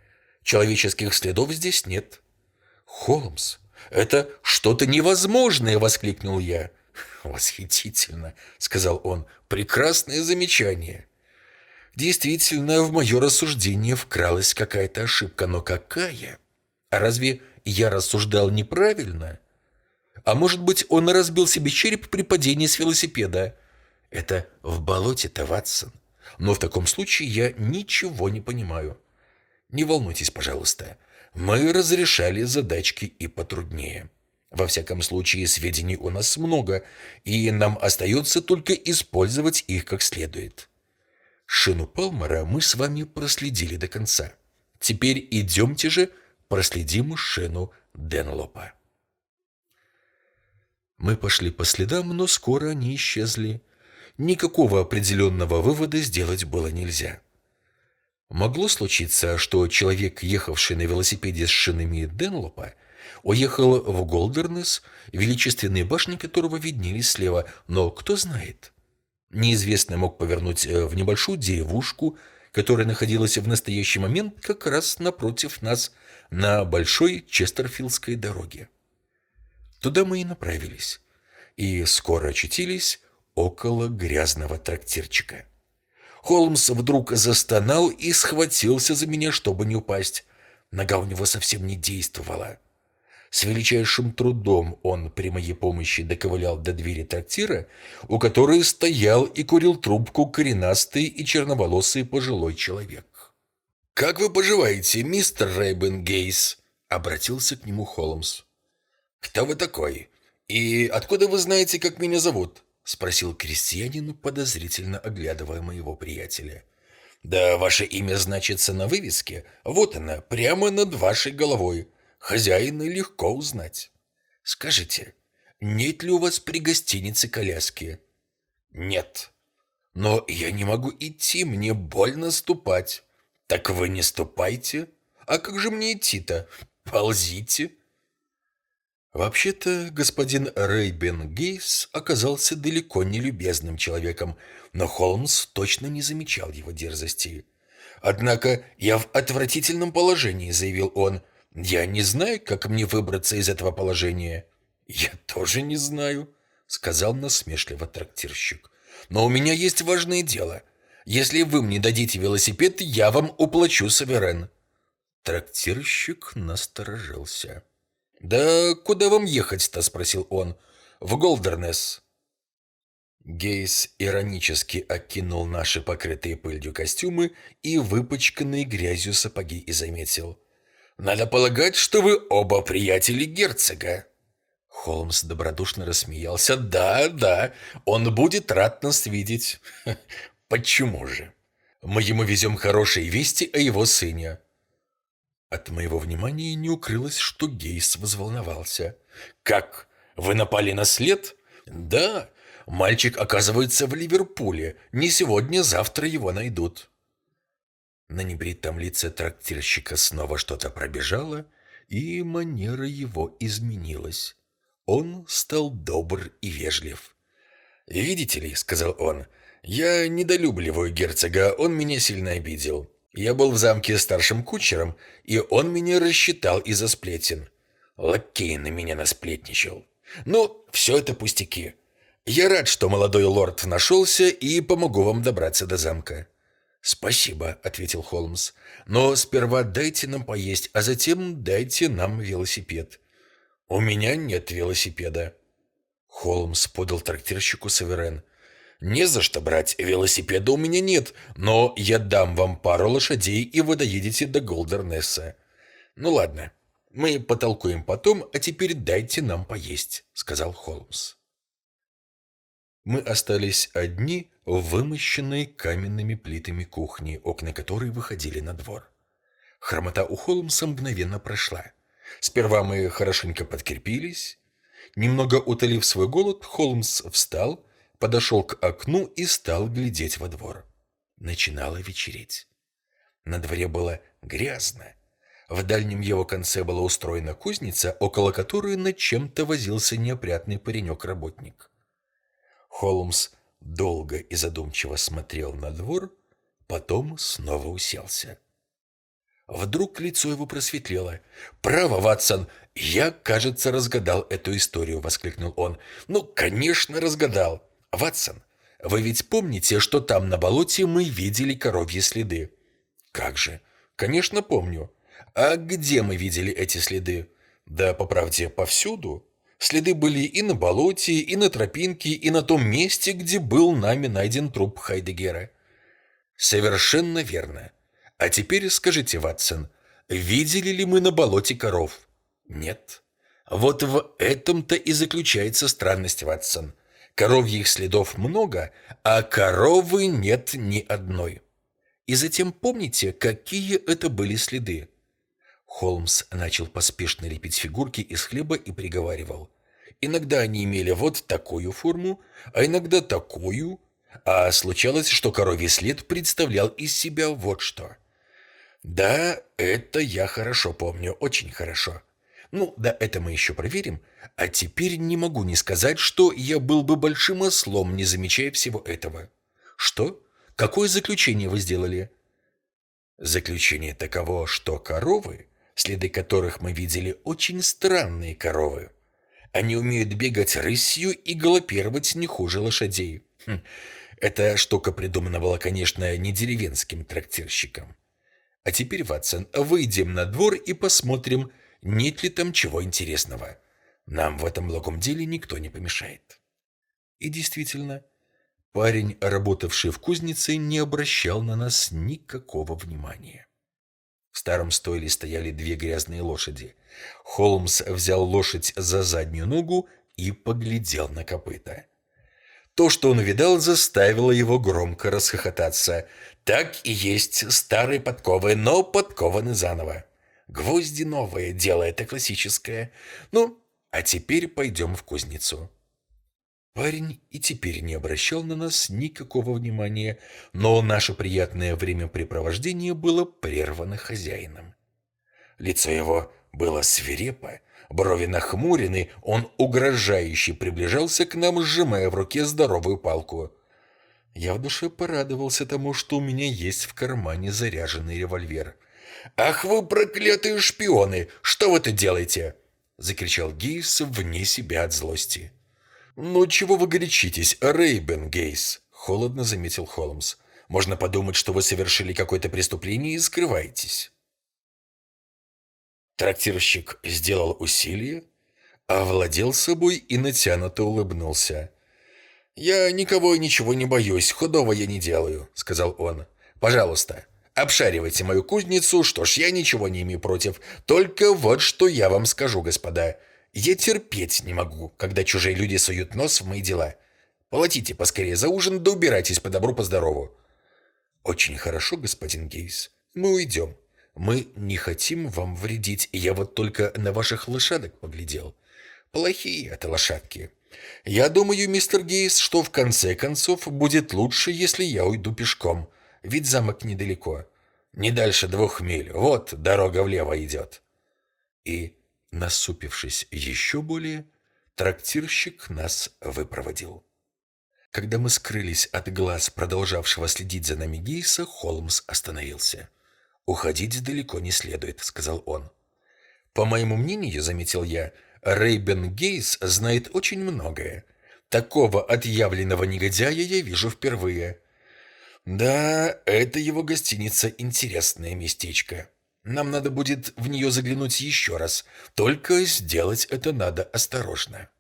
Человеческих следов здесь нет. Холмс, это что-то невозможное, воскликнул я. Восхитительно, сказал он, прекрасное замечание. Действительно, в мое рассуждение вкралась какая-то ошибка, но какая? А разве я рассуждал неправильно? А может быть, он разбил себе череп при падении с велосипеда? Это в болоте-то, Ватсон. Но в таком случае я ничего не понимаю. Не волнуйтесь, пожалуйста. Мы разрешали задачки и потруднее. Во всяком случае, сведений у нас много, и нам остается только использовать их как следует. Шину Палмера мы с вами проследили до конца. Теперь идемте же проследим шину Денлопа. Мы пошли по следам, но скоро они исчезли. Никакого определенного вывода сделать было нельзя. Могло случиться, что человек, ехавший на велосипеде с шинами Денлопа, уехал в Голдернесс, величественные башни которого виднелись слева, но кто знает. Неизвестный мог повернуть в небольшую деревушку, которая находилась в настоящий момент как раз напротив нас на большой Честерфилдской дороге. Туда мы и направились, и скоро очутились около грязного трактирчика. Холмс вдруг застонал и схватился за меня, чтобы не упасть. Нога у него совсем не действовала. С величайшим трудом он при моей помощи доковылял до двери трактира, у которой стоял и курил трубку коренастый и черноволосый пожилой человек. «Как вы поживаете, мистер Рейбен Гейс?» — обратился к нему Холмс. «Кто вы такой? И откуда вы знаете, как меня зовут?» — спросил крестьянин, подозрительно оглядывая моего приятеля. «Да ваше имя значится на вывеске. Вот она, прямо над вашей головой. Хозяина легко узнать. Скажите, нет ли у вас при гостинице коляски?» «Нет. Но я не могу идти, мне больно ступать». «Так вы не ступайте. А как же мне идти-то? Ползите». Вообще-то господин Рейбен Гейс оказался далеко не любезным человеком, но Холмс точно не замечал его дерзости. «Однако я в отвратительном положении», — заявил он. «Я не знаю, как мне выбраться из этого положения». «Я тоже не знаю», — сказал насмешливо трактирщик. «Но у меня есть важное дело. Если вы мне дадите велосипед, я вам уплачу суверен». Трактирщик насторожился. «Да куда вам ехать-то?» — спросил он. «В Голдернесс». Гейс иронически окинул наши покрытые пылью костюмы и выпачканные грязью сапоги и заметил. «Надо полагать, что вы оба приятели герцога». Холмс добродушно рассмеялся. «Да, да, он будет рад нас видеть». «Почему же? Мы ему везем хорошие вести о его сыне». От моего внимания не укрылось, что Гейс взволновался. «Как? Вы напали на след?» «Да, мальчик оказывается в Ливерпуле. Не сегодня, завтра его найдут». На небритом лице трактирщика снова что-то пробежало, и манера его изменилась. Он стал добр и вежлив. «Видите ли, — сказал он, — я недолюбливаю герцога, он меня сильно обидел. Я был в замке старшим кучером, и он меня рассчитал из-за сплетен. Лакей на меня насплетничал. Ну, все это пустяки. Я рад, что молодой лорд нашелся, и помогу вам добраться до замка». «Спасибо», — ответил Холмс. «Но сперва дайте нам поесть, а затем дайте нам велосипед». «У меня нет велосипеда». Холмс подал трактирщику суверен. «Не за что брать, велосипеда у меня нет, но я дам вам пару лошадей, и вы доедете до Голдернесса». «Ну ладно, мы потолкуем потом, а теперь дайте нам поесть», — сказал Холмс. Мы остались одни в вымощенной каменными плитами кухни, окна которой выходили на двор. Хромота у Холмса мгновенно прошла. Сперва мы хорошенько подкрепились. Немного утолив свой голод, Холмс встал, подошел к окну и стал глядеть во двор. Начинало вечереть. На дворе было грязно. В дальнем его конце была устроена кузница, около которой над чем-то возился неопрятный паренек-работник. Холмс долго и задумчиво смотрел на двор, потом снова уселся. Вдруг лицо его просветлело. «Право, Ватсон, я, кажется, разгадал эту историю», — воскликнул он. «Ну, конечно, разгадал. Ватсон, вы ведь помните, что там на болоте мы видели коровьи следы?» «Как же? Конечно, помню. А где мы видели эти следы?» «Да, по правде, повсюду. Следы были и на болоте, и на тропинке, и на том месте, где был нами найден труп Хайдегера». «Совершенно верно. А теперь скажите, Ватсон, видели ли мы на болоте коров?» «Нет». «Вот в этом-то и заключается странность, Ватсон. Коровьих следов много, а коровы нет ни одной. И затем помните, какие это были следы?» Холмс начал поспешно лепить фигурки из хлеба и приговаривал. «Иногда они имели вот такую форму, а иногда такую, а случалось, что коровий след представлял из себя вот что». «Да, это я хорошо помню, очень хорошо. Ну, да, это мы еще проверим. А теперь не могу не сказать, что я был бы большим ослом, не замечая всего этого». «Что? Какое заключение вы сделали?» «Заключение таково, что коровы, следы которых мы видели, очень странные коровы. Они умеют бегать рысью и галопировать не хуже лошадей. Хм, эта штука придумана была, конечно, не деревенским трактирщиком. А теперь, Ватсон, выйдем на двор и посмотрим, нет ли там чего интересного. Нам в этом логом деле никто не помешает». И действительно, парень, работавший в кузнице, не обращал на нас никакого внимания. В старом стойле стояли две грязные лошади. Холмс взял лошадь за заднюю ногу и поглядел на копыта. То, что он увидал, заставило его громко расхохотаться. «Так и есть, старые подковы, но подкованы заново. Гвозди новые, дело это классическое. Ну, а теперь пойдем в кузницу». Парень и теперь не обращал на нас никакого внимания, но наше приятное времяпрепровождение было прервано хозяином. Лицо его было свирепо, брови нахмурены, он угрожающе приближался к нам, сжимая в руке здоровую палку. Я в душе порадовался тому, что у меня есть в кармане заряженный револьвер. «Ах вы проклятые шпионы! Что вы тут делаете?» — закричал Гейс вне себя от злости. «Ну, чего вы горячитесь, Рейбен Гейс?» — холодно заметил Холмс. «Можно подумать, что вы совершили какое-то преступление и скрываетесь». Трактирщик сделал усилие, овладел собой и натянуто улыбнулся. «Я никого и ничего не боюсь, худого я не делаю», — сказал он. «Пожалуйста, обшаривайте мою кузницу, что ж, я ничего не имею против. Только вот что я вам скажу, господа. Я терпеть не могу, когда чужие люди суют нос в мои дела. Платите поскорее за ужин, да убирайтесь по добру, по здорову». «Очень хорошо, господин Гейс. Мы уйдем. Мы не хотим вам вредить. Я вот только на ваших лошадок поглядел. Плохие это лошадки. Я думаю, мистер Гейс, что в конце концов будет лучше, если я уйду пешком. Ведь замок недалеко. Не дальше двух миль. Вот дорога влево идет». И, насупившись еще более, трактирщик нас выпроводил. Когда мы скрылись от глаз продолжавшего следить за нами Гейса, Холмс остановился. «Уходить далеко не следует», — сказал он. «По моему мнению, — заметил я, — Рейбен Гейс знает очень многое. Такого отъявленного негодяя я вижу впервые. Да, это его гостиница — интересное местечко. Нам надо будет в нее заглянуть еще раз, только сделать это надо осторожно».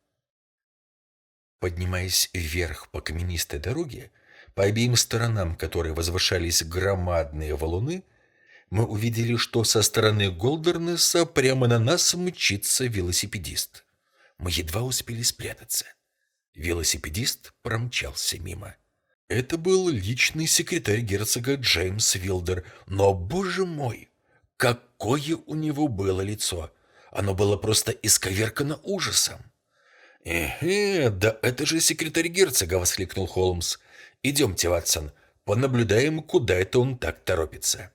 Поднимаясь вверх по каменистой дороге, по обеим сторонам которой возвышались громадные валуны, мы увидели, что со стороны Голдернесса прямо на нас мчится велосипедист. Мы едва успели спрятаться. Велосипедист промчался мимо. Это был личный секретарь герцога Джеймс Вилдер, но, боже мой, какое у него было лицо! Оно было просто исковеркано ужасом. «Эхе, да это же секретарь герцога!» — воскликнул Холмс. «Идемте, Ватсон, понаблюдаем, куда это он так торопится».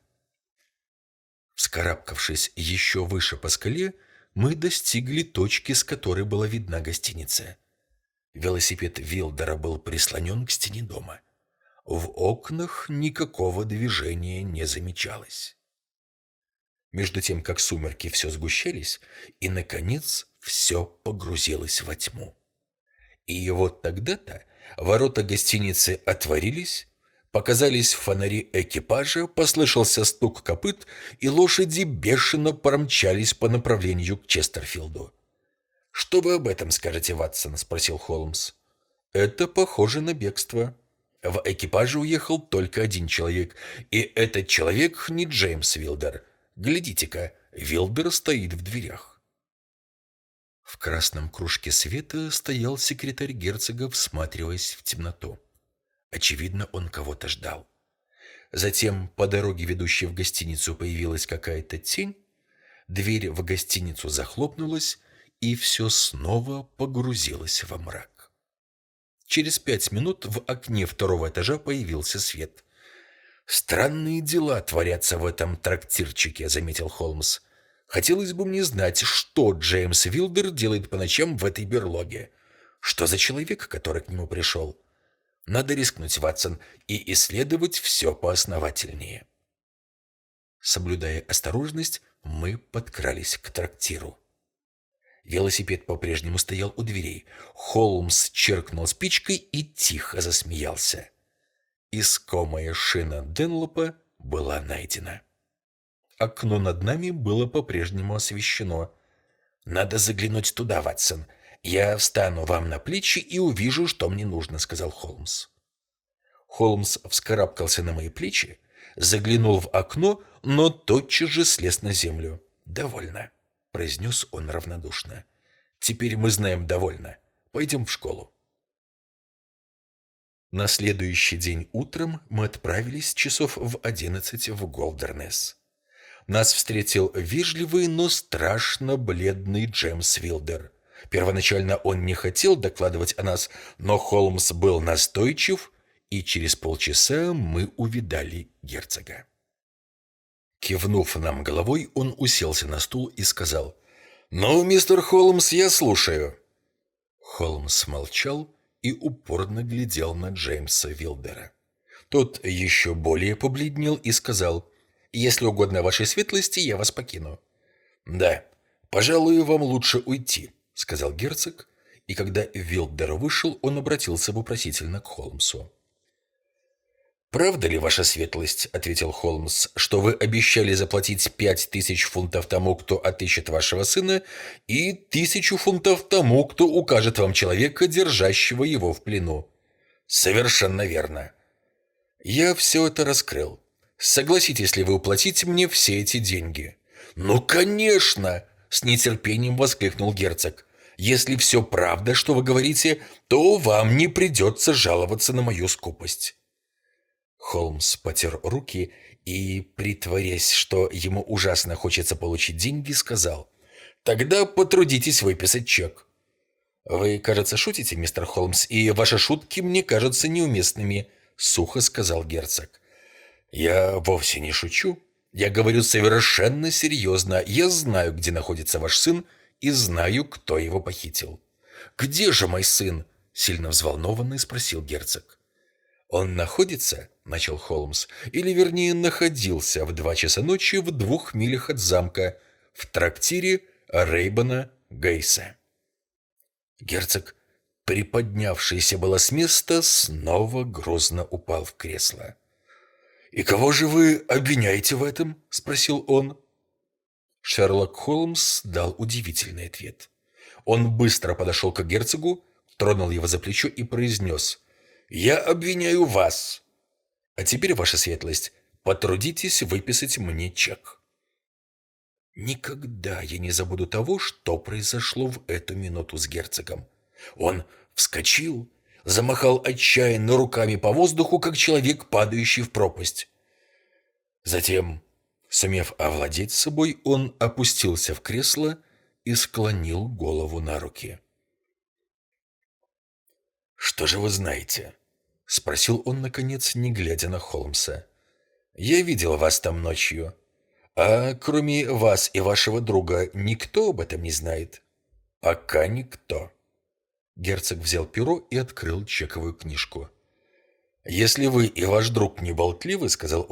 Вскарабкавшись еще выше по скале, мы достигли точки, с которой была видна гостиница. Велосипед Вилдера был прислонен к стене дома. В окнах никакого движения не замечалось. между тем как сумерки все сгущались, и, наконец, все погрузилось во тьму. И вот тогда-то ворота гостиницы отворились, показались фонари экипажа, послышался стук копыт, и лошади бешено промчались по направлению к Честерфилду. «Что вы об этом скажете, Ватсон?» — спросил Холмс. «Это похоже на бегство. В экипаже уехал только один человек, и этот человек не Джеймс Вилдер. Глядите-ка, Вилдер стоит в дверях». В красном кружке света стоял секретарь герцога, всматриваясь в темноту. Очевидно, он кого-то ждал. Затем по дороге, ведущей в гостиницу, появилась какая-то тень, дверь в гостиницу захлопнулась, и все снова погрузилось во мрак. Через пять минут в окне второго этажа появился свет. «Странные дела творятся в этом трактирчике», — заметил Холмс. «Хотелось бы мне знать, что Джеймс Вилдер делает по ночам в этой берлоге. Что за человек, который к нему пришел? Надо рискнуть, Ватсон, и исследовать все поосновательнее». Соблюдая осторожность, мы подкрались к трактиру. Велосипед по-прежнему стоял у дверей. Холмс черкнул спичкой и тихо засмеялся. Искомая шина Денлопа была найдена. Окно над нами было по-прежнему освещено. «Надо заглянуть туда, Ватсон. Я встану вам на плечи и увижу, что мне нужно», — сказал Холмс. Холмс вскарабкался на мои плечи, заглянул в окно, но тотчас же слез на землю. «Довольно», — произнес он равнодушно. «Теперь мы знаем довольно. Пойдем в школу». На следующий день утром мы отправились часов в одиннадцать в Голдернесс. Нас встретил вежливый, но страшно бледный Джеймс Вилдер. Первоначально он не хотел докладывать о нас, но Холмс был настойчив, и через полчаса мы увидали герцога. Кивнув нам головой, он уселся на стул и сказал: «Ну, мистер Холмс, я слушаю». Холмс молчал и упорно глядел на Джеймса Вилдера. Тот еще более побледнел и сказал: «Если угодно вашей светлости, я вас покину». «Да, пожалуй, вам лучше уйти», — сказал герцог, и когда Вилдер вышел, он обратился вопросительно к Холмсу. «Правда ли, ваша светлость, — ответил Холмс, — что вы обещали заплатить пять тысяч фунтов тому, кто отыщет вашего сына, и тысячу фунтов тому, кто укажет вам человека, держащего его в плену?» «Совершенно верно. Я все это раскрыл. Согласитесь ли вы уплатить мне все эти деньги?» «Ну, конечно!» — с нетерпением воскликнул герцог. «Если все правда, что вы говорите, то вам не придется жаловаться на мою скупость». Холмс потер руки и, притворяясь, что ему ужасно хочется получить деньги, сказал: «Тогда потрудитесь выписать чек». «Вы, кажется, шутите, мистер Холмс, и ваши шутки мне кажутся неуместными», — сухо сказал герцог. «Я вовсе не шучу. Я говорю совершенно серьезно. Я знаю, где находится ваш сын, и знаю, кто его похитил». «Где же мой сын?» — сильно взволнованный спросил герцог. «Он находится, — начал Холмс, — или, вернее, находился в два часа ночи в двух милях от замка, в трактире Рейбана Гейса». Герцог, приподнявшийся было с места, снова грозно упал в кресло. «И кого же вы обвиняете в этом?» — спросил он. Шерлок Холмс дал удивительный ответ. Он быстро подошел к герцогу, тронул его за плечо и произнес: «Я обвиняю вас. А теперь, ваша светлость, потрудитесь выписать мне чек». Никогда я не забуду того, что произошло в эту минуту с герцогом. Он вскочил, замахал отчаянно руками по воздуху, как человек, падающий в пропасть. Затем, сумев овладеть собой, он опустился в кресло и склонил голову на руки. «Что же вы знаете?» — спросил он, наконец, не глядя на Холмса. «Я видел вас там ночью. А кроме вас и вашего друга никто об этом не знает?» «Пока никто». Герцог взял перо и открыл чековую книжку. «Если вы и ваш друг не болтливы, — сказал он,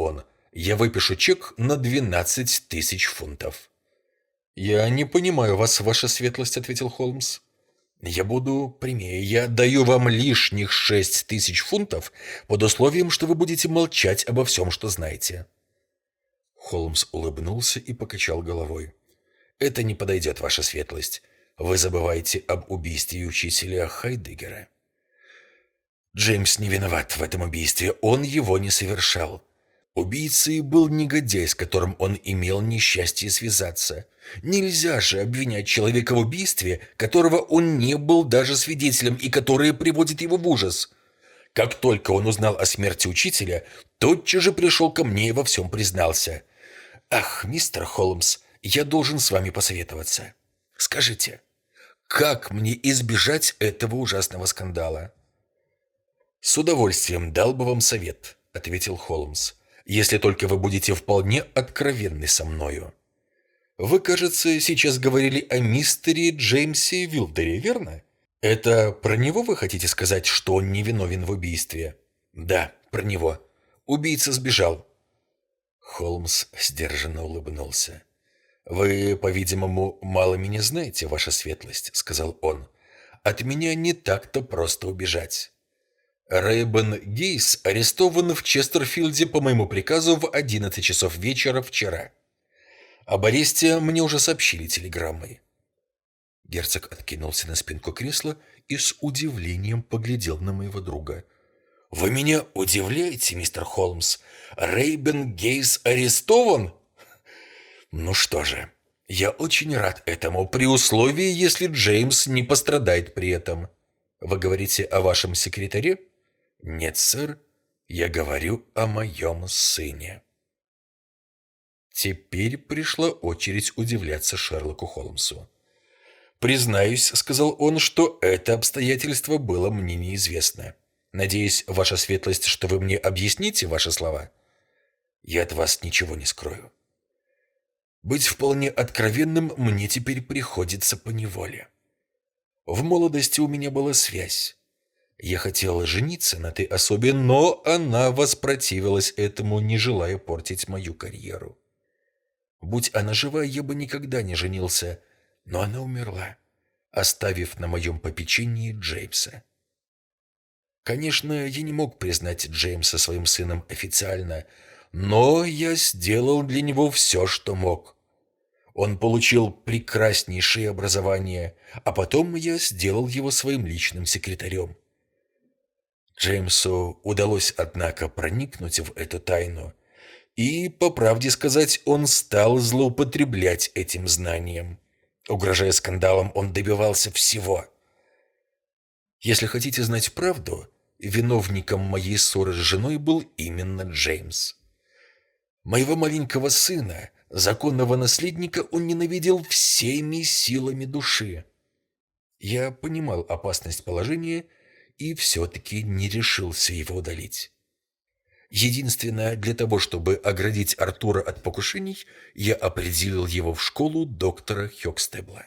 Я выпишу чек на двенадцать тысяч фунтов». «Я не понимаю вас, ваша светлость», — ответил Холмс. «Я буду прямее. Я даю вам лишних шесть тысяч фунтов под условием, что вы будете молчать обо всем, что знаете». Холмс улыбнулся и покачал головой. «Это не подойдет, ваша светлость. Вы забываете об убийстве учителя Хайдеггера. Джеймс не виноват в этом убийстве, он его не совершал. Убийцей был негодяй, с которым он имел несчастье связаться. Нельзя же обвинять человека в убийстве, которого он не был даже свидетелем и которое приводит его в ужас. Как только он узнал о смерти учителя, тотчас же пришел ко мне и во всем признался. Ах, мистер Холмс, я должен с вами посоветоваться. Скажите, как мне избежать этого ужасного скандала?» «С удовольствием дал бы вам совет», — ответил Холмс, «если только вы будете вполне откровенны со мною. Вы, кажется, сейчас говорили о мистере Джеймсе Вилдере, верно? Это про него вы хотите сказать, что он не виновен в убийстве?» «Да, про него. Убийца сбежал». Холмс сдержанно улыбнулся. «Вы, по-видимому, мало меня знаете, ваша светлость», — сказал он. «От меня не так-то просто убежать. Рейбен Гейс арестован в Честерфилде по моему приказу в одиннадцать часов вечера вчера. Об аресте мне уже сообщили телеграммой». Герцог откинулся на спинку кресла и с удивлением поглядел на моего друга. «Вы меня удивляете, мистер Холмс? Рейбен Гейс арестован? Ну что же, я очень рад этому, при условии, если Джеймс не пострадает при этом. Вы говорите о вашем секретаре?» «Нет, сэр, я говорю о моем сыне». Теперь пришла очередь удивляться Шерлоку Холмсу. «Признаюсь, — сказал он, — что это обстоятельство было мне неизвестно. Надеюсь, ваша светлость, что вы мне объясните ваши слова. Я от вас ничего не скрою. Быть вполне откровенным мне теперь приходится поневоле. В молодости у меня была связь. Я хотел жениться на этой особе, но она воспротивилась этому, не желая портить мою карьеру. Будь она жива, я бы никогда не женился, но она умерла, оставив на моем попечении Джеймса. Конечно, я не мог признать Джеймса своим сыном официально, но я сделал для него все, что мог. Он получил прекраснейшее образование, а потом я сделал его своим личным секретарем. Джеймсу удалось, однако, проникнуть в эту тайну, и, по правде сказать, он стал злоупотреблять этим знанием. Угрожая скандалом, он добивался всего. Если хотите знать правду, виновником моей ссоры с женой был именно Джеймс. Моего маленького сына, законного наследника, он ненавидел всеми силами души. Я понимал опасность положения и все-таки не решился его удалить. Единственное, для того, чтобы оградить Артура от покушений, я определил его в школу доктора Хёкстебла.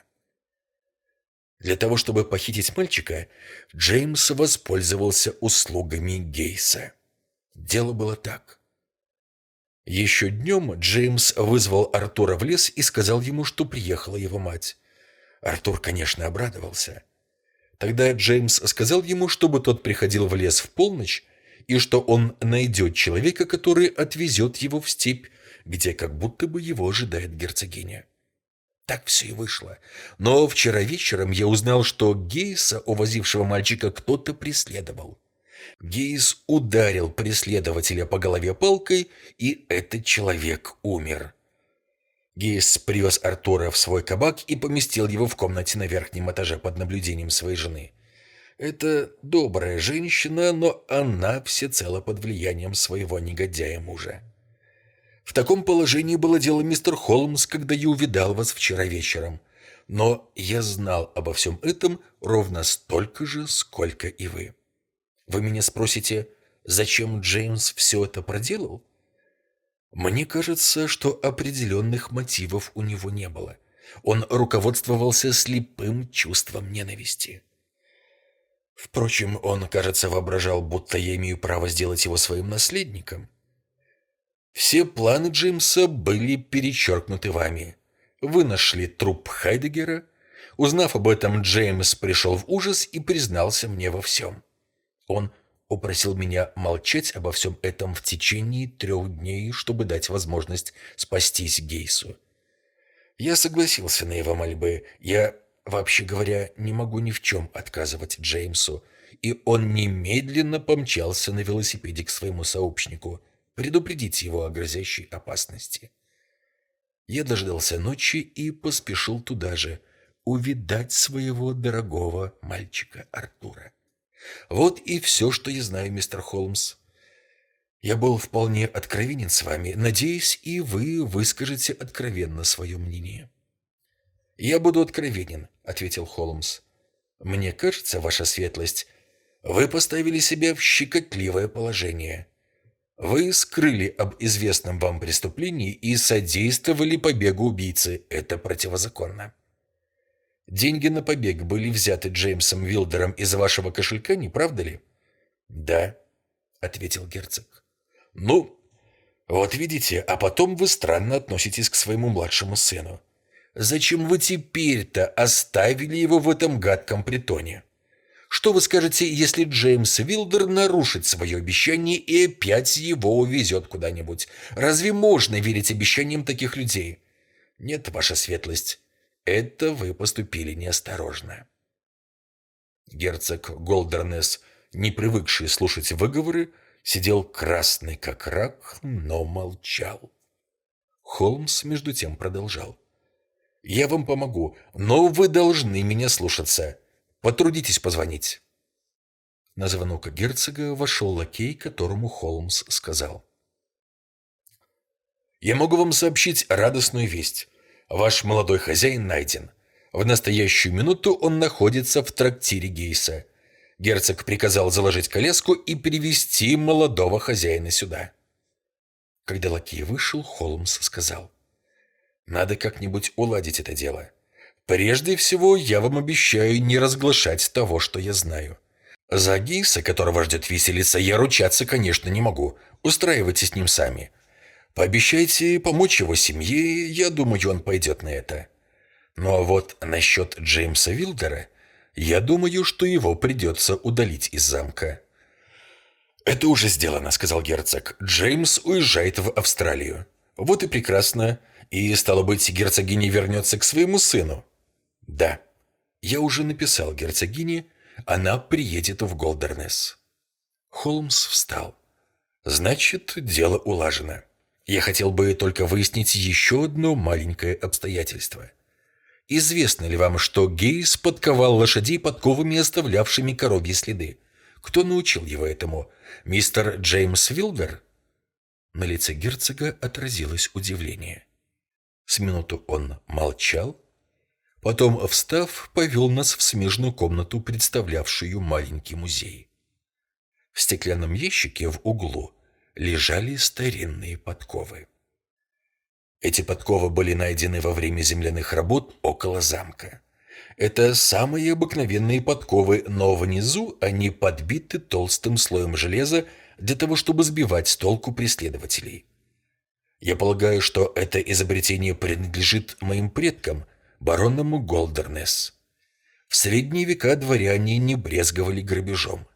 Для того, чтобы похитить мальчика, Джеймс воспользовался услугами Гейса. Дело было так. Еще днем Джеймс вызвал Артура в лес и сказал ему, что приехала его мать. Артур, конечно, обрадовался. Тогда Джеймс сказал ему, чтобы тот приходил в лес в полночь, и что он найдет человека, который отвезет его в степь, где как будто бы его ожидает герцогиня. Так все и вышло. Но вчера вечером я узнал, что Гейса, увозившего мальчика, кто-то преследовал. Гейс ударил преследователя по голове палкой, и этот человек умер. Гейс привез Артура в свой кабак и поместил его в комнате на верхнем этаже под наблюдением своей жены. Это добрая женщина, но она всецело под влиянием своего негодяя-мужа. В таком положении было дело, мистер Холмс, когда я увидал вас вчера вечером. Но я знал обо всем этом ровно столько же, сколько и вы. Вы меня спросите, зачем Джеймс все это проделал? Мне кажется, что определенных мотивов у него не было. Он руководствовался слепым чувством ненависти. Впрочем, он, кажется, воображал, будто я имею право сделать его своим наследником. Все планы Джеймса были перечеркнуты вами. Вы нашли труп Хайдеггера. Узнав об этом, Джеймс пришел в ужас и признался мне во всем. Он упросил меня молчать обо всем этом в течение трех дней, чтобы дать возможность спастись Гейсу. Я согласился на его мольбы. Я, вообще говоря, не могу ни в чем отказывать Джеймсу, и он немедленно помчался на велосипеде к своему сообщнику, предупредить его о грозящей опасности. Я дождался ночи и поспешил туда же, увидать своего дорогого мальчика Артура. Вот и все, что я знаю, мистер Холмс. Я был вполне откровенен с вами. Надеюсь, и вы выскажете откровенно свое мнение. «Я буду откровенен», — ответил Холмс. «Мне кажется, ваша светлость, вы поставили себя в щекотливое положение. Вы скрыли об известном вам преступлении и содействовали побегу убийцы. Это противозаконно. Деньги на побег были взяты Джеймсом Вилдером из вашего кошелька, не правда ли?» «Да», — ответил герцог. «Ну, вот видите, а потом вы странно относитесь к своему младшему сыну. Зачем вы теперь-то оставили его в этом гадком притоне? Что вы скажете, если Джеймс Вилдер нарушит свое обещание и опять его увезет куда-нибудь? Разве можно верить обещаниям таких людей? Нет, ваша светлость, это вы поступили неосторожно». Герцог Голдернесс, не привыкший слушать выговоры, сидел красный как рак, но молчал. Холмс между тем продолжал. «Я вам помогу, но вы должны меня слушаться. Потрудитесь позвонить». На звонок герцога вошел лакей, которому Холмс сказал: «Я могу вам сообщить радостную весть. Ваш молодой хозяин найден. В настоящую минуту он находится в трактире Гейса. Герцог приказал заложить коляску и привести молодого хозяина сюда». Когда лакей вышел, Холмс сказал: «Надо как-нибудь уладить это дело. Прежде всего, я вам обещаю не разглашать того, что я знаю. За Гейса, которого ждет виселица, я ручаться, конечно, не могу. Устраивайте с ним сами. Пообещайте помочь его семье, я думаю, он пойдет на это. Ну а вот насчет Джеймса Вилдера, я думаю, что его придется удалить из замка». «Это уже сделано», — сказал герцог. «Джеймс уезжает в Австралию». «Вот и прекрасно. И, стало быть, герцогиня вернется к своему сыну?» «Да. Я уже написал герцогине. Она приедет в Голдернесс». Холмс встал. «Значит, дело улажено. Я хотел бы только выяснить еще одно маленькое обстоятельство. Известно ли вам, что Гейс подковал лошадей подковами, оставлявшими коровьи следы? Кто научил его этому? Мистер Джеймс Вилдер?» На лице герцога отразилось удивление. С минуту он молчал, потом, встав, повел нас в смежную комнату, представлявшую маленький музей. В стеклянном ящике в углу лежали старинные подковы. Эти подковы были найдены во время земляных работ около замка. Это самые обыкновенные подковы, но внизу они подбиты толстым слоем железа для того, чтобы сбивать с толку преследователей. Я полагаю, что это изобретение принадлежит моим предкам, баронам Голдернесс. В средние века дворяне не брезговали грабежом.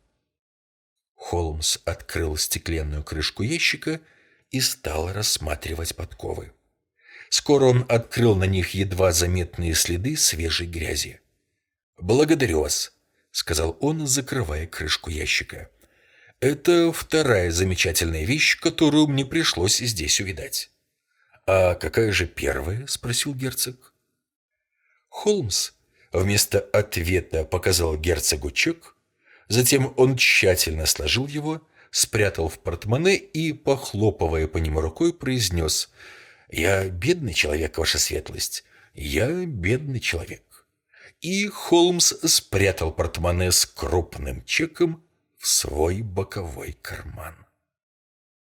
Холмс открыл стеклянную крышку ящика и стал рассматривать подковы. Скоро он открыл на них едва заметные следы свежей грязи. «Благодарю вас», — сказал он, закрывая крышку ящика. «Это вторая замечательная вещь, которую мне пришлось здесь увидать». «А какая же первая?» — спросил герцог. Холмс вместо ответа показал герцогу чек, затем он тщательно сложил его, спрятал в портмоне и, похлопывая по нему рукой, произнес: «Я бедный человек, ваша светлость, я бедный человек». И Холмс спрятал портмоне с крупным чеком в свой боковой карман.